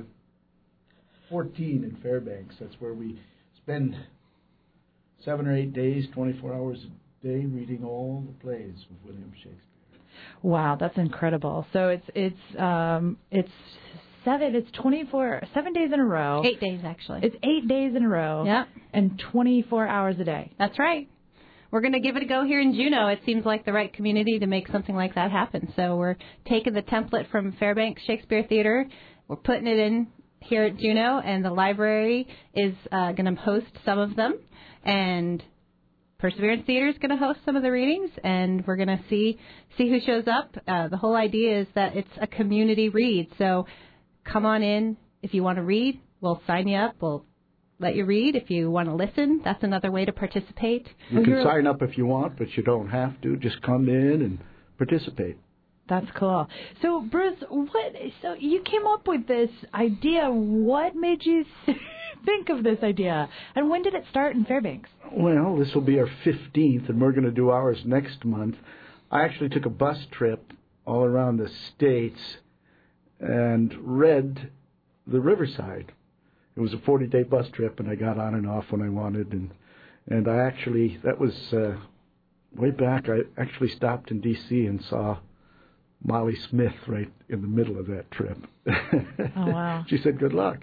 fourteen in Fairbanks. That's where we spend seven or eight days, twenty-four hours a day, reading all the plays of William Shakespeare. Wow, that's incredible. So it's it's um, it's seven. It's twenty-four seven days in a row. Eight days actually. It's eight days in a row. Yeah, and twenty-four hours a day. That's right. We're going to give it a go here in Juneau. It seems like the right community to make something like that happen. So we're taking the template from Fairbanks Shakespeare Theater. We're putting it in here at Juneau, and the library is uh, going to host some of them. And Perseverance Theater is going to host some of the readings, and we're going to see see who shows up. Uh, the whole idea is that it's a community read. So come on in. If you want to read, we'll sign you up. We'll let you read. If you want to listen, that's another way to participate. You can sign up if you want, but you don't have to. Just come in and participate. That's cool. So, Bruce, what? So you came up with this idea. What made you think of this idea, and when did it start in Fairbanks? Well, this will be our fifteenth, and we're going to do ours next month. I actually took a bus trip all around the States and read the Riverside. It was a forty-day bus trip, and I got on and off when I wanted, and and I actually, that was uh, way back, I actually stopped in D C and saw Molly Smith right in the middle of that trip. Oh, wow. She said, good luck.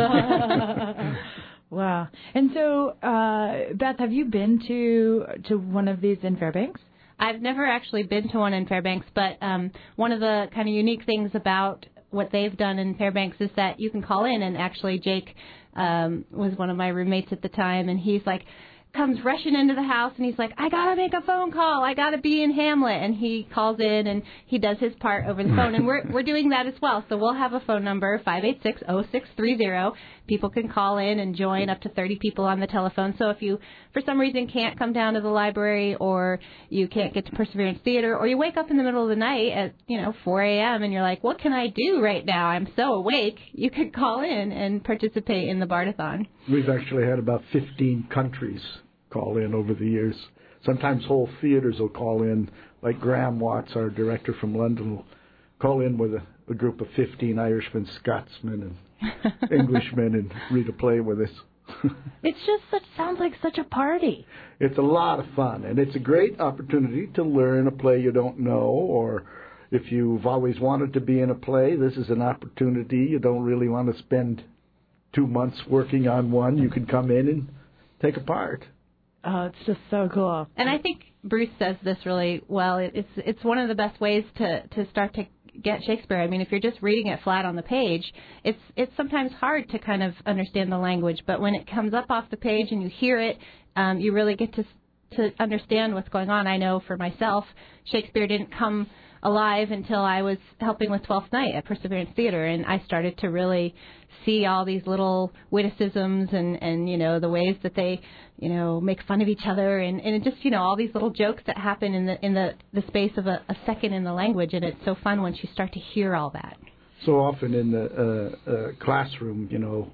Wow. And so, uh, Beth, have you been to to one of these in Fairbanks? I've never actually been to one in Fairbanks, but um, one of the kind of unique things about what they've done in Fairbanks is that you can call in, and actually Jake um, was one of my roommates at the time, and he's like, comes rushing into the house, and he's like, I gotta make a phone call, I gotta be in Hamlet, and he calls in and he does his part over the phone, and we're we're doing that as well. So we'll have a phone number, five eight six, oh six three zero. People can call in and join, up to thirty people on the telephone. So if you for some reason can't come down to the library, or you can't get to Perseverance Theater, or you wake up in the middle of the night at, you know, four a.m. and you're like, what can I do right now, I'm so awake, you could call in and participate in the Bardathon. We've actually had about fifteen countries call in over the years. Sometimes whole theaters will call in, like Graham Watts, our director from London, will call in with a, a group of fifteen Irishmen, Scotsmen, and Englishmen, and read a play with us. It's just such, sounds like such a party. It's a lot of fun, and it's a great opportunity to learn a play you don't know, or if you've always wanted to be in a play, this is an opportunity. You don't really want to spend two months working on one. You can come in and take a part. Oh, it's just so cool. And I think Bruce says this really well. It's it's one of the best ways to, to start to get Shakespeare. I mean, if you're just reading it flat on the page, it's it's sometimes hard to kind of understand the language. But when it comes up off the page and you hear it, um, you really get to to understand what's going on. I know for myself, Shakespeare didn't come alive until I was helping with Twelfth Night at Perseverance Theater, and I started to really see all these little witticisms and, and you know, the ways that they, you know, make fun of each other, and, and just, you know, all these little jokes that happen in the in the, the space of a, a second in the language, and it's so fun once you start to hear all that. So often in the uh, uh, classroom, you know,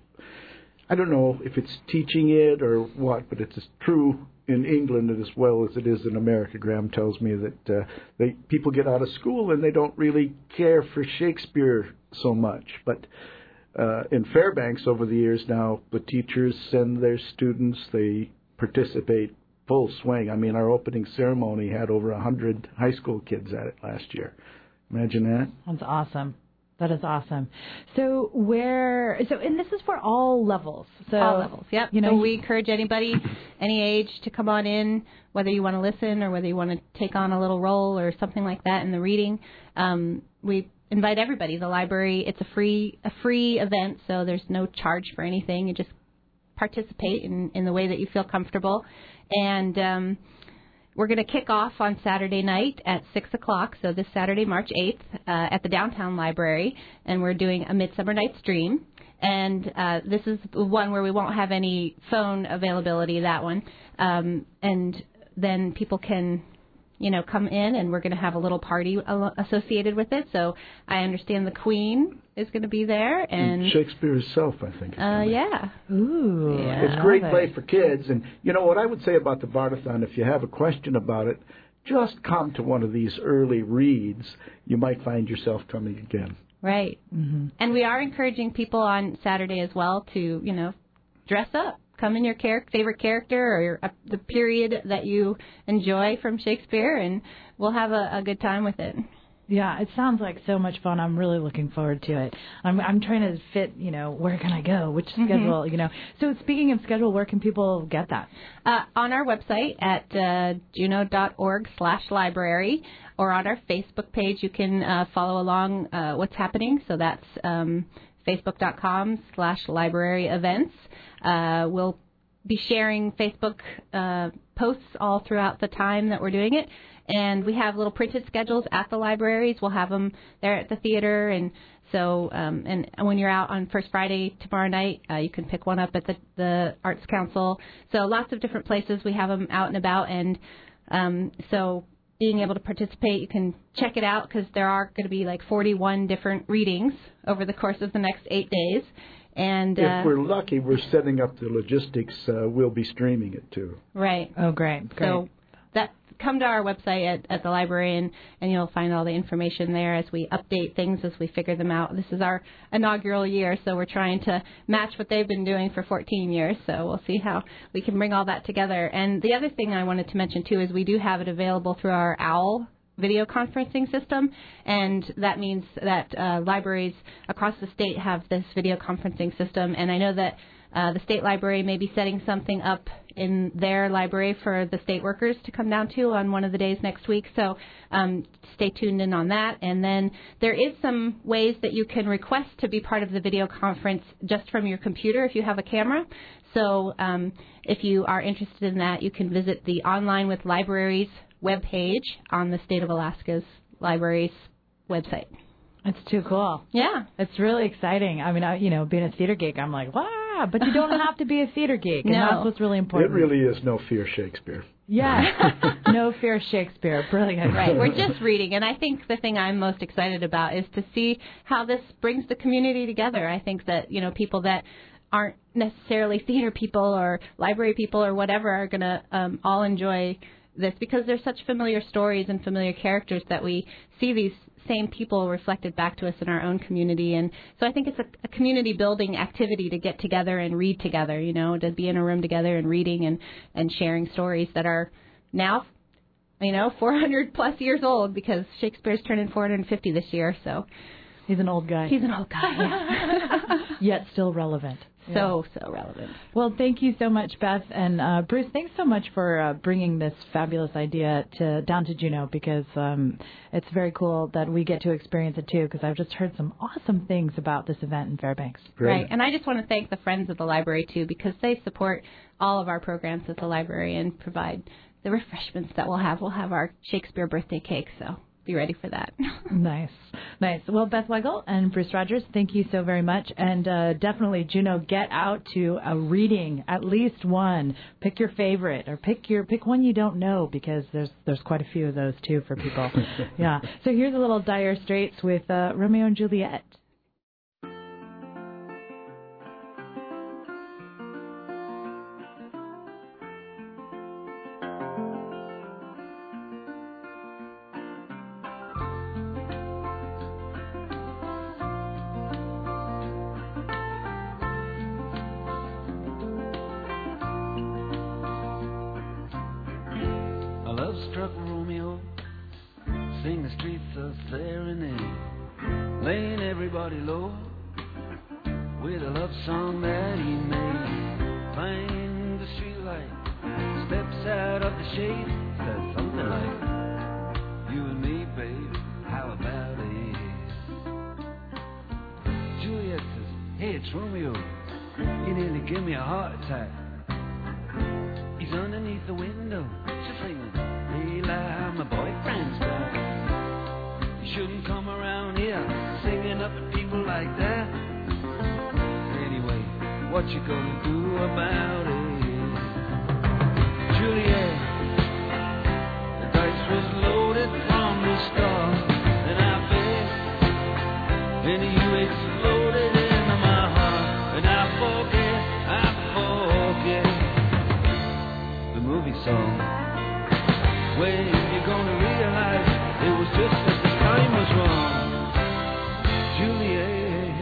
I don't know if it's teaching it or what, but it's true in England as well as it is in America. Graham tells me that uh, they people get out of school and they don't really care for Shakespeare so much. But uh, in Fairbanks over the years now, the teachers send their students, they participate full swing. I mean, our opening ceremony had over one hundred high school kids at it last year. Imagine that. That's awesome. That is awesome. So where, so, and this is for all levels. So, all levels, yep. You know, so we encourage anybody, any age, to come on in, whether you want to listen or whether you want to take on a little role or something like that in the reading. Um, we invite everybody. The library, it's a free, a free event, so there's no charge for anything. You just participate in, in the way that you feel comfortable. And, um, we're going to kick off on Saturday night at six o'clock, so this Saturday, March eighth, uh, at the Downtown Library, and we're doing A Midsummer Night's Dream. And uh, this is one where we won't have any phone availability, that one. Um, and then people can, you know, come in, and we're going to have a little party associated with it. So I understand the Queen is going to be there, and, and Shakespeare himself, I think. Uh, yeah. Ooh. Yeah. It's a great play for kids. And, you know, what I would say about the Bardathon, if you have a question about it, just come to one of these early reads. You might find yourself coming again. Right. Mm-hmm. And we are encouraging people on Saturday as well to, you know, dress up. Come in your char- favorite character or your, uh, the period that you enjoy from Shakespeare, and we'll have a, a good time with it. Yeah, it sounds like so much fun. I'm really looking forward to it. I'm I'm trying to fit, you know, where can I go? Which schedule, mm-hmm. you know. So speaking of schedule, where can people get that? Uh, on our website at uh, juneau.org slash library, or on our Facebook page, you can uh, follow along uh, what's happening. So that's um, facebook.com slash library events. Uh, we'll be sharing Facebook uh, posts all throughout the time that we're doing it. And we have little printed schedules at the libraries. We'll have them there at the theater. And so um, and when you're out on First Friday tomorrow night, uh, you can pick one up at the, the Arts Council. So lots of different places. We have them out and about. And um, so being able to participate. You can check it out because there are going to be like forty-one different readings over the course of the next eight days. And if uh, we're lucky, we're setting up the logistics. Uh, we'll be streaming it too. Right. Oh, great. Great. So that come to our website at, at the library, and, and you'll find all the information there as we update things, as we figure them out. This is our inaugural year, so we're trying to match what they've been doing for fourteen years. So we'll see how we can bring all that together. And the other thing I wanted to mention, too, is we do have it available through our OWL video conferencing system, and that means that uh, libraries across the state have this video conferencing system. And I know that uh, the state library may be setting something up in their library for the state workers to come down to on one of the days next week. So um, stay tuned in on that. And then there is some ways that you can request to be part of the video conference just from your computer if you have a camera. So um, if you are interested in that, you can visit the Online with Libraries webpage on the State of Alaska's libraries website. It's too cool. Yeah. It's really exciting. I mean, I, you know, being a theater geek, I'm like, wow, but you don't have to be a theater geek. And No. that's what's really important. It really is no fear Shakespeare. Yeah. No fear Shakespeare. Brilliant. Right. We're just reading. And I think the thing I'm most excited about is to see how this brings the community together. I think that, you know, people that aren't necessarily theater people or library people or whatever are going to um, all enjoy this, because there's such familiar stories and familiar characters that we see these same people reflected back to us in our own community. And so I think it's a, a community building activity to get together and read together, you know, to be in a room together and reading and, and sharing stories that are now, you know, four hundred plus years old, because Shakespeare's turning four hundred fifty this year. So he's an old guy. He's an old guy, yeah. Yet still relevant. So, so relevant. Well, thank you so much, Beth. And uh, Bruce, thanks so much for uh, bringing this fabulous idea to down to Juneau, because um, it's very cool that we get to experience it, too, because I've just heard some awesome things about this event in Fairbanks. Great. Right. And I just want to thank the Friends of the Library, too, because they support all of our programs at the library and provide the refreshments that we'll have. We'll have our Shakespeare birthday cake, so be ready for that. Nice. Nice. Well, Beth Weigel and Bruce Rogers, thank you so very much. And uh, definitely, Juneau, get out to a reading, at least one. Pick your favorite, or pick your pick one you don't know, because there's there's quite a few of those, too, for people. Yeah. So here's a little Dire Straits with uh, Romeo and Juliet. Struck Romeo, sing the streets a serenade, laying everybody low with a love song that he made. Find the streetlight, steps out of the shade, says something like, "You and me, babe, how about it?" Juliet says, "Hey, it's Romeo, you nearly give me a heart attack." He's underneath the window, she's singing, "Eli, my boyfriend's back. You shouldn't come around here singing up at people like that. Anyway, what you gonna do about it?" Juliet, the dice was loaded from the start, and I bet then you exploded into my heart, and I forget, I forget the movie song. When you're gonna realize it was just that the time was wrong, Juliet.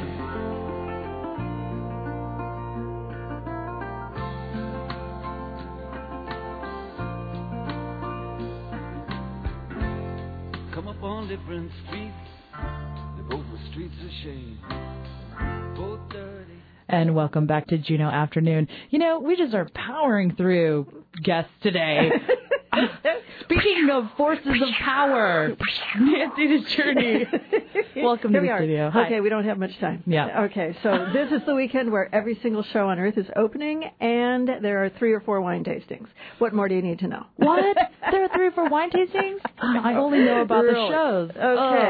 Come up on different streets, they both were streets of shame, both dirty. And welcome back to Juneau Afternoon. You know, we just are powering through guests today. Speaking of forces of power, Nancy DeJourney, welcome Here to we the are. studio. Hi. Okay, we don't have much time. Yeah. Okay, so this is the weekend where every single show on Earth is opening, and there are three or four wine tastings. What more do you need to know? What? There are three or four wine tastings? I only know about Really? the shows. Okay. Oh.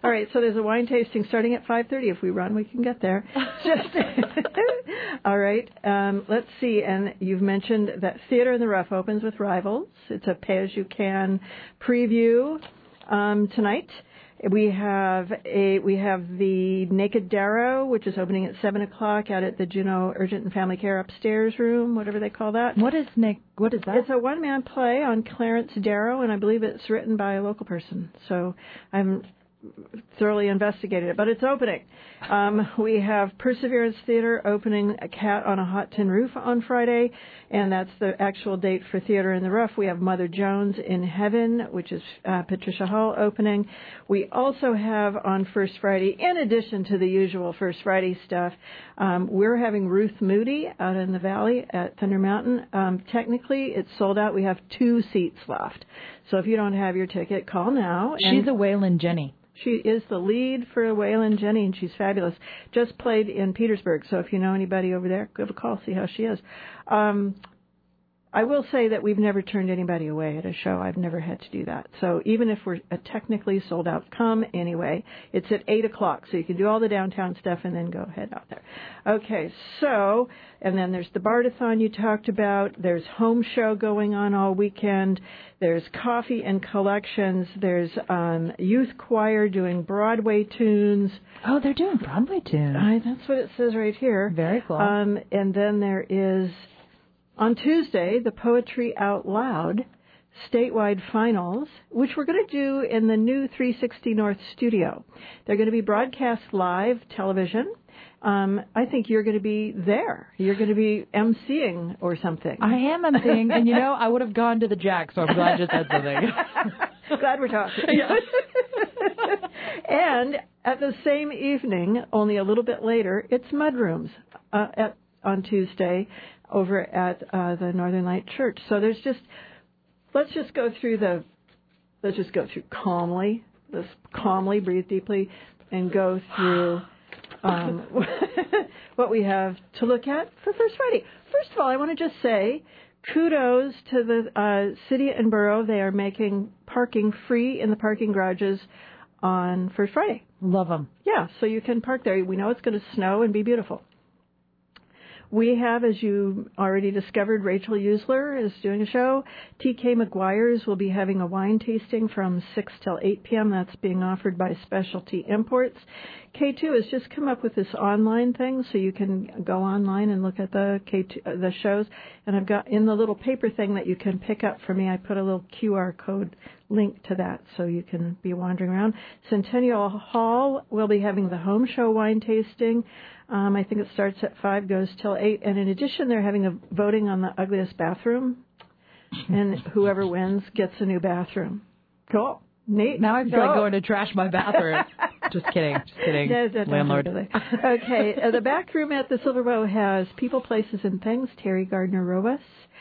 All right, so there's a wine tasting starting at five thirty. If we run, we can get there. Just all right. Um, let's see. And you've mentioned that Theater in the Rough opens with Rivals. It's a pay-as-you-can preview um, tonight. We have a we have the Naked Darrow, which is opening at seven o'clock out at the Juneau Urgent and Family Care upstairs room, whatever they call that. What is Nick? What is that? It's a one-man play on Clarence Darrow, and I believe it's written by a local person. So I'm thoroughly investigated it, but it's opening. Um, we have Perseverance Theater opening A Cat on a Hot Tin Roof on Friday, and that's the actual date for Theater in the Rough. We have Mother Jones in Heaven, which is uh, Patricia Hall opening. We also have on First Friday, in addition to the usual First Friday stuff, um, we're having Ruth Moody out in the valley at Thunder Mountain. Um, technically, it's sold out. We have two seats left. So if you don't have your ticket, call now. She's and a Waylon Jenny. She is the lead for Waylon Jenny, and she's fabulous. Just played in Petersburg, so if you know anybody over there, give a call, see how she is. Um, I will say that we've never turned anybody away at a show. I've never had to do that. So even if we're uh, technically sold out, come anyway. It's at eight o'clock, so you can do all the downtown stuff and then go head out there. Okay, so, and then there's the Bardathon you talked about. There's home show going on all weekend. There's coffee and collections. There's um, youth choir doing Broadway tunes. Oh, they're doing Broadway tunes. I, that's what it says right here. Very cool. Um, and then there is... On Tuesday, the Poetry Out Loud statewide finals, which we're going to do in the new three sixty North studio. They're going to be broadcast live television. Um, I think you're going to be there. You're going to be emceeing or something. I am emceeing, and you know, I would have gone to the Jack, so I'm glad you said something. Glad we're talking. Yeah. And at the same evening, only a little bit later, it's Mudrooms uh, at on Tuesday over at uh, the Northern Light Church. So there's just, let's just go through the, let's just go through calmly, let's calmly, breathe deeply, and go through um, what we have to look at for First Friday. First of all, I want to just say kudos to the uh, city and borough. They are making parking free in the parking garages on First Friday. Love them. Yeah, so you can park there. We know it's going to snow and be beautiful. We have, as you already discovered, Rachel Usler is doing a show. T K McGuire's will be having a wine tasting from six till eight p.m. That's being offered by Specialty Imports. K two has just come up with this online thing, so you can go online and look at the K two, uh, the shows. And I've got in the little paper thing that you can pick up for me, I put a little Q R code link to that, so you can be wandering around. Centennial Hall will be having the home show wine tasting. Um, I think it starts at five, goes till eight. And in addition, they're having a voting on the ugliest bathroom. And whoever wins gets a new bathroom. Cool. Neat. Now I feel Go. like going to trash my bathroom. Just kidding. Just kidding. No, no, no, Landlord. Really. Okay. Uh, the back room at the Silver Bow has People, Places, and Things, Terry Gardner-Robus.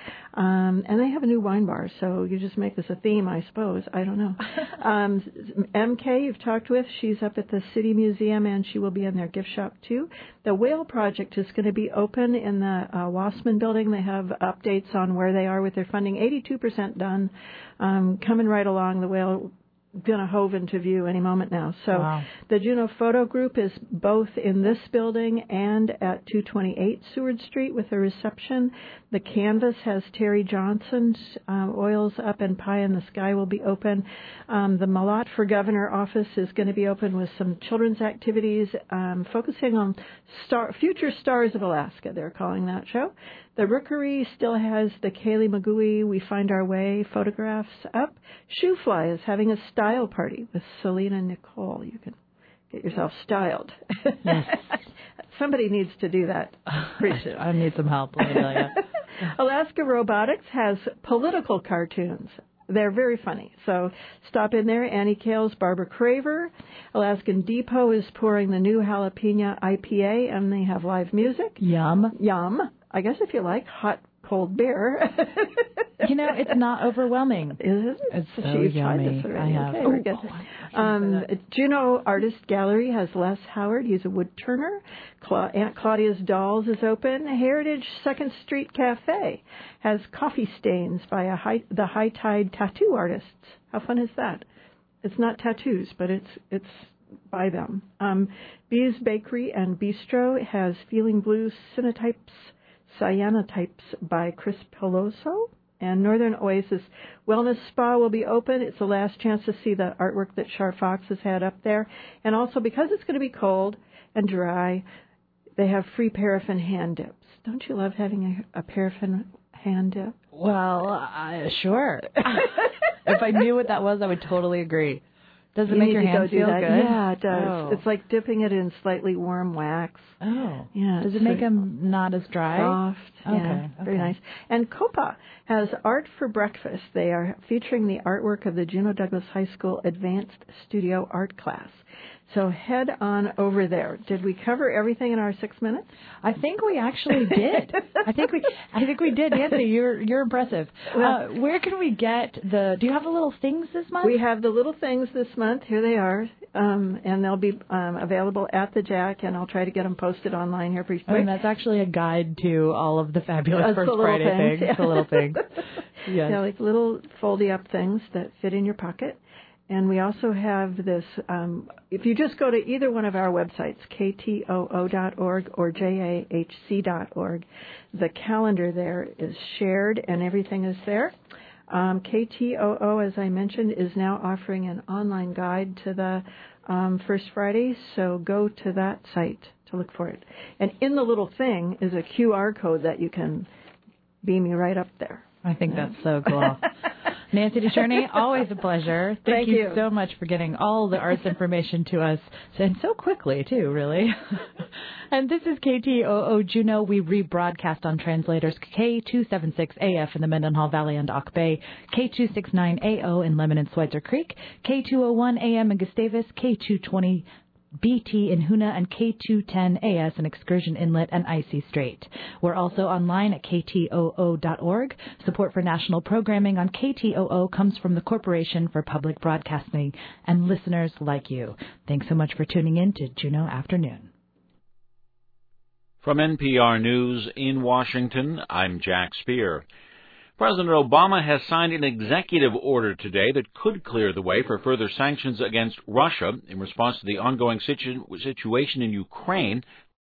Um, and they have a new wine bar, so you just make this a theme, I suppose. I don't know. Um, M K, you've talked with. She's up at the City Museum, and she will be in their gift shop, too. The Whale Project is going to be open in the uh, Wassman building. They have updates on where they are with their funding. eighty-two percent done. Um, coming right along. The Whale going to hove into view any moment now. So wow. The Juneau Photo Group is both in this building and at two twenty-eight Seward Street with a reception. The Canvas has Terry Johnson's uh, Oils Up and Pie in the Sky will be open. Um, the Malott for Governor office is going to be open with some children's activities um, focusing on star, future stars of Alaska, they're calling that show. The Rookery still has the Kaylee McGooey We Find Our Way photographs up. Shoefly is having a style party with Selena Nicole. You can get yourself styled. Yes. Somebody needs to do that. I need some help. Let me tell you. Alaska Robotics has political cartoons. They're very funny. So stop in there. Annie Kales, Barbara Craver. Alaskan Depot is pouring the new jalapeno I P A, and they have live music. Yum. Yum. I guess if you like hot, cold beer. You know, it's not overwhelming. Is it? It's so She's yummy. Tried this I have. Okay, we're good. Oh, um, Juneau Artist Gallery has Les Howard. He's a wood turner. Cla- Aunt Claudia's Dolls is open. Heritage Second Street Cafe has Coffee Stains by a high, the High Tide tattoo artists. How fun is that? It's not tattoos, but it's it's by them. Um, Bee's Bakery and Bistro has Feeling Blue Cyanotypes, Cyanotypes by Chris Peloso. And Northern Oasis Wellness Spa will be open. It's the last chance to see the artwork that Char Fox has had up there. And also, because it's going to be cold and dry, they have free paraffin hand dips. Don't you love having a, a paraffin hand dip? Well, uh, sure. If I knew what that was, I would totally agree. Does it you make need your to hands go do feel that. good? Yeah, it does. Oh. It's like dipping it in slightly warm wax. Oh. Yeah. Does it make them not as dry? Soft. Okay. Yeah, very okay. nice. And Copa has Art for Breakfast. They are featuring the artwork of the Juneau Douglas High School Advanced Studio Art class. So head on over there. Did we cover everything in our six minutes? I think we actually did. I think we, I think we did. Nancy, you're you're impressive. Well, uh, where can we get the? Do you have the little things this month? We have the little things this month. Here they are, um, and they'll be um, available at the Jack. And I'll try to get them posted online here pretty quick. I mean, that's actually a guide to all of the fabulous That's First the little Friday things, things. yeah. The little things. Yes. Yeah, like little foldy up things that fit in your pocket. And we also have this, um, if you just go to either one of our websites, K T O O dot org or J A H C dot org, the calendar there is shared and everything is there. Um, K T O O, as I mentioned, is now offering an online guide to the um, First Friday, so go to that site to look for it. And in the little thing is a Q R code that you can beam you right up there. I think that's so cool. Nancy DeCherney, always a pleasure. Thank, Thank you, you. so much for getting all the arts information to us, and so quickly, too, really. And this is K T O O Juneau. We rebroadcast on translators K two seventy-six A F in the Mendenhall Valley and Ock Bay, K two sixty-nine A O in Lemon and Schweitzer Creek, K two oh one A M in Gustavus, K two twenty B T in Hoona, and K two ten A S in Excursion Inlet and Icy Strait. We're also online at K T O O dot org. Support for national programming on K T O O comes from the Corporation for Public Broadcasting and listeners like you. Thanks so much for tuning in to Juneau Afternoon. From N P R News in Washington, I'm Jack Speer. President Obama has signed an executive order today that could clear the way for further sanctions against Russia in response to the ongoing situ- situation in Ukraine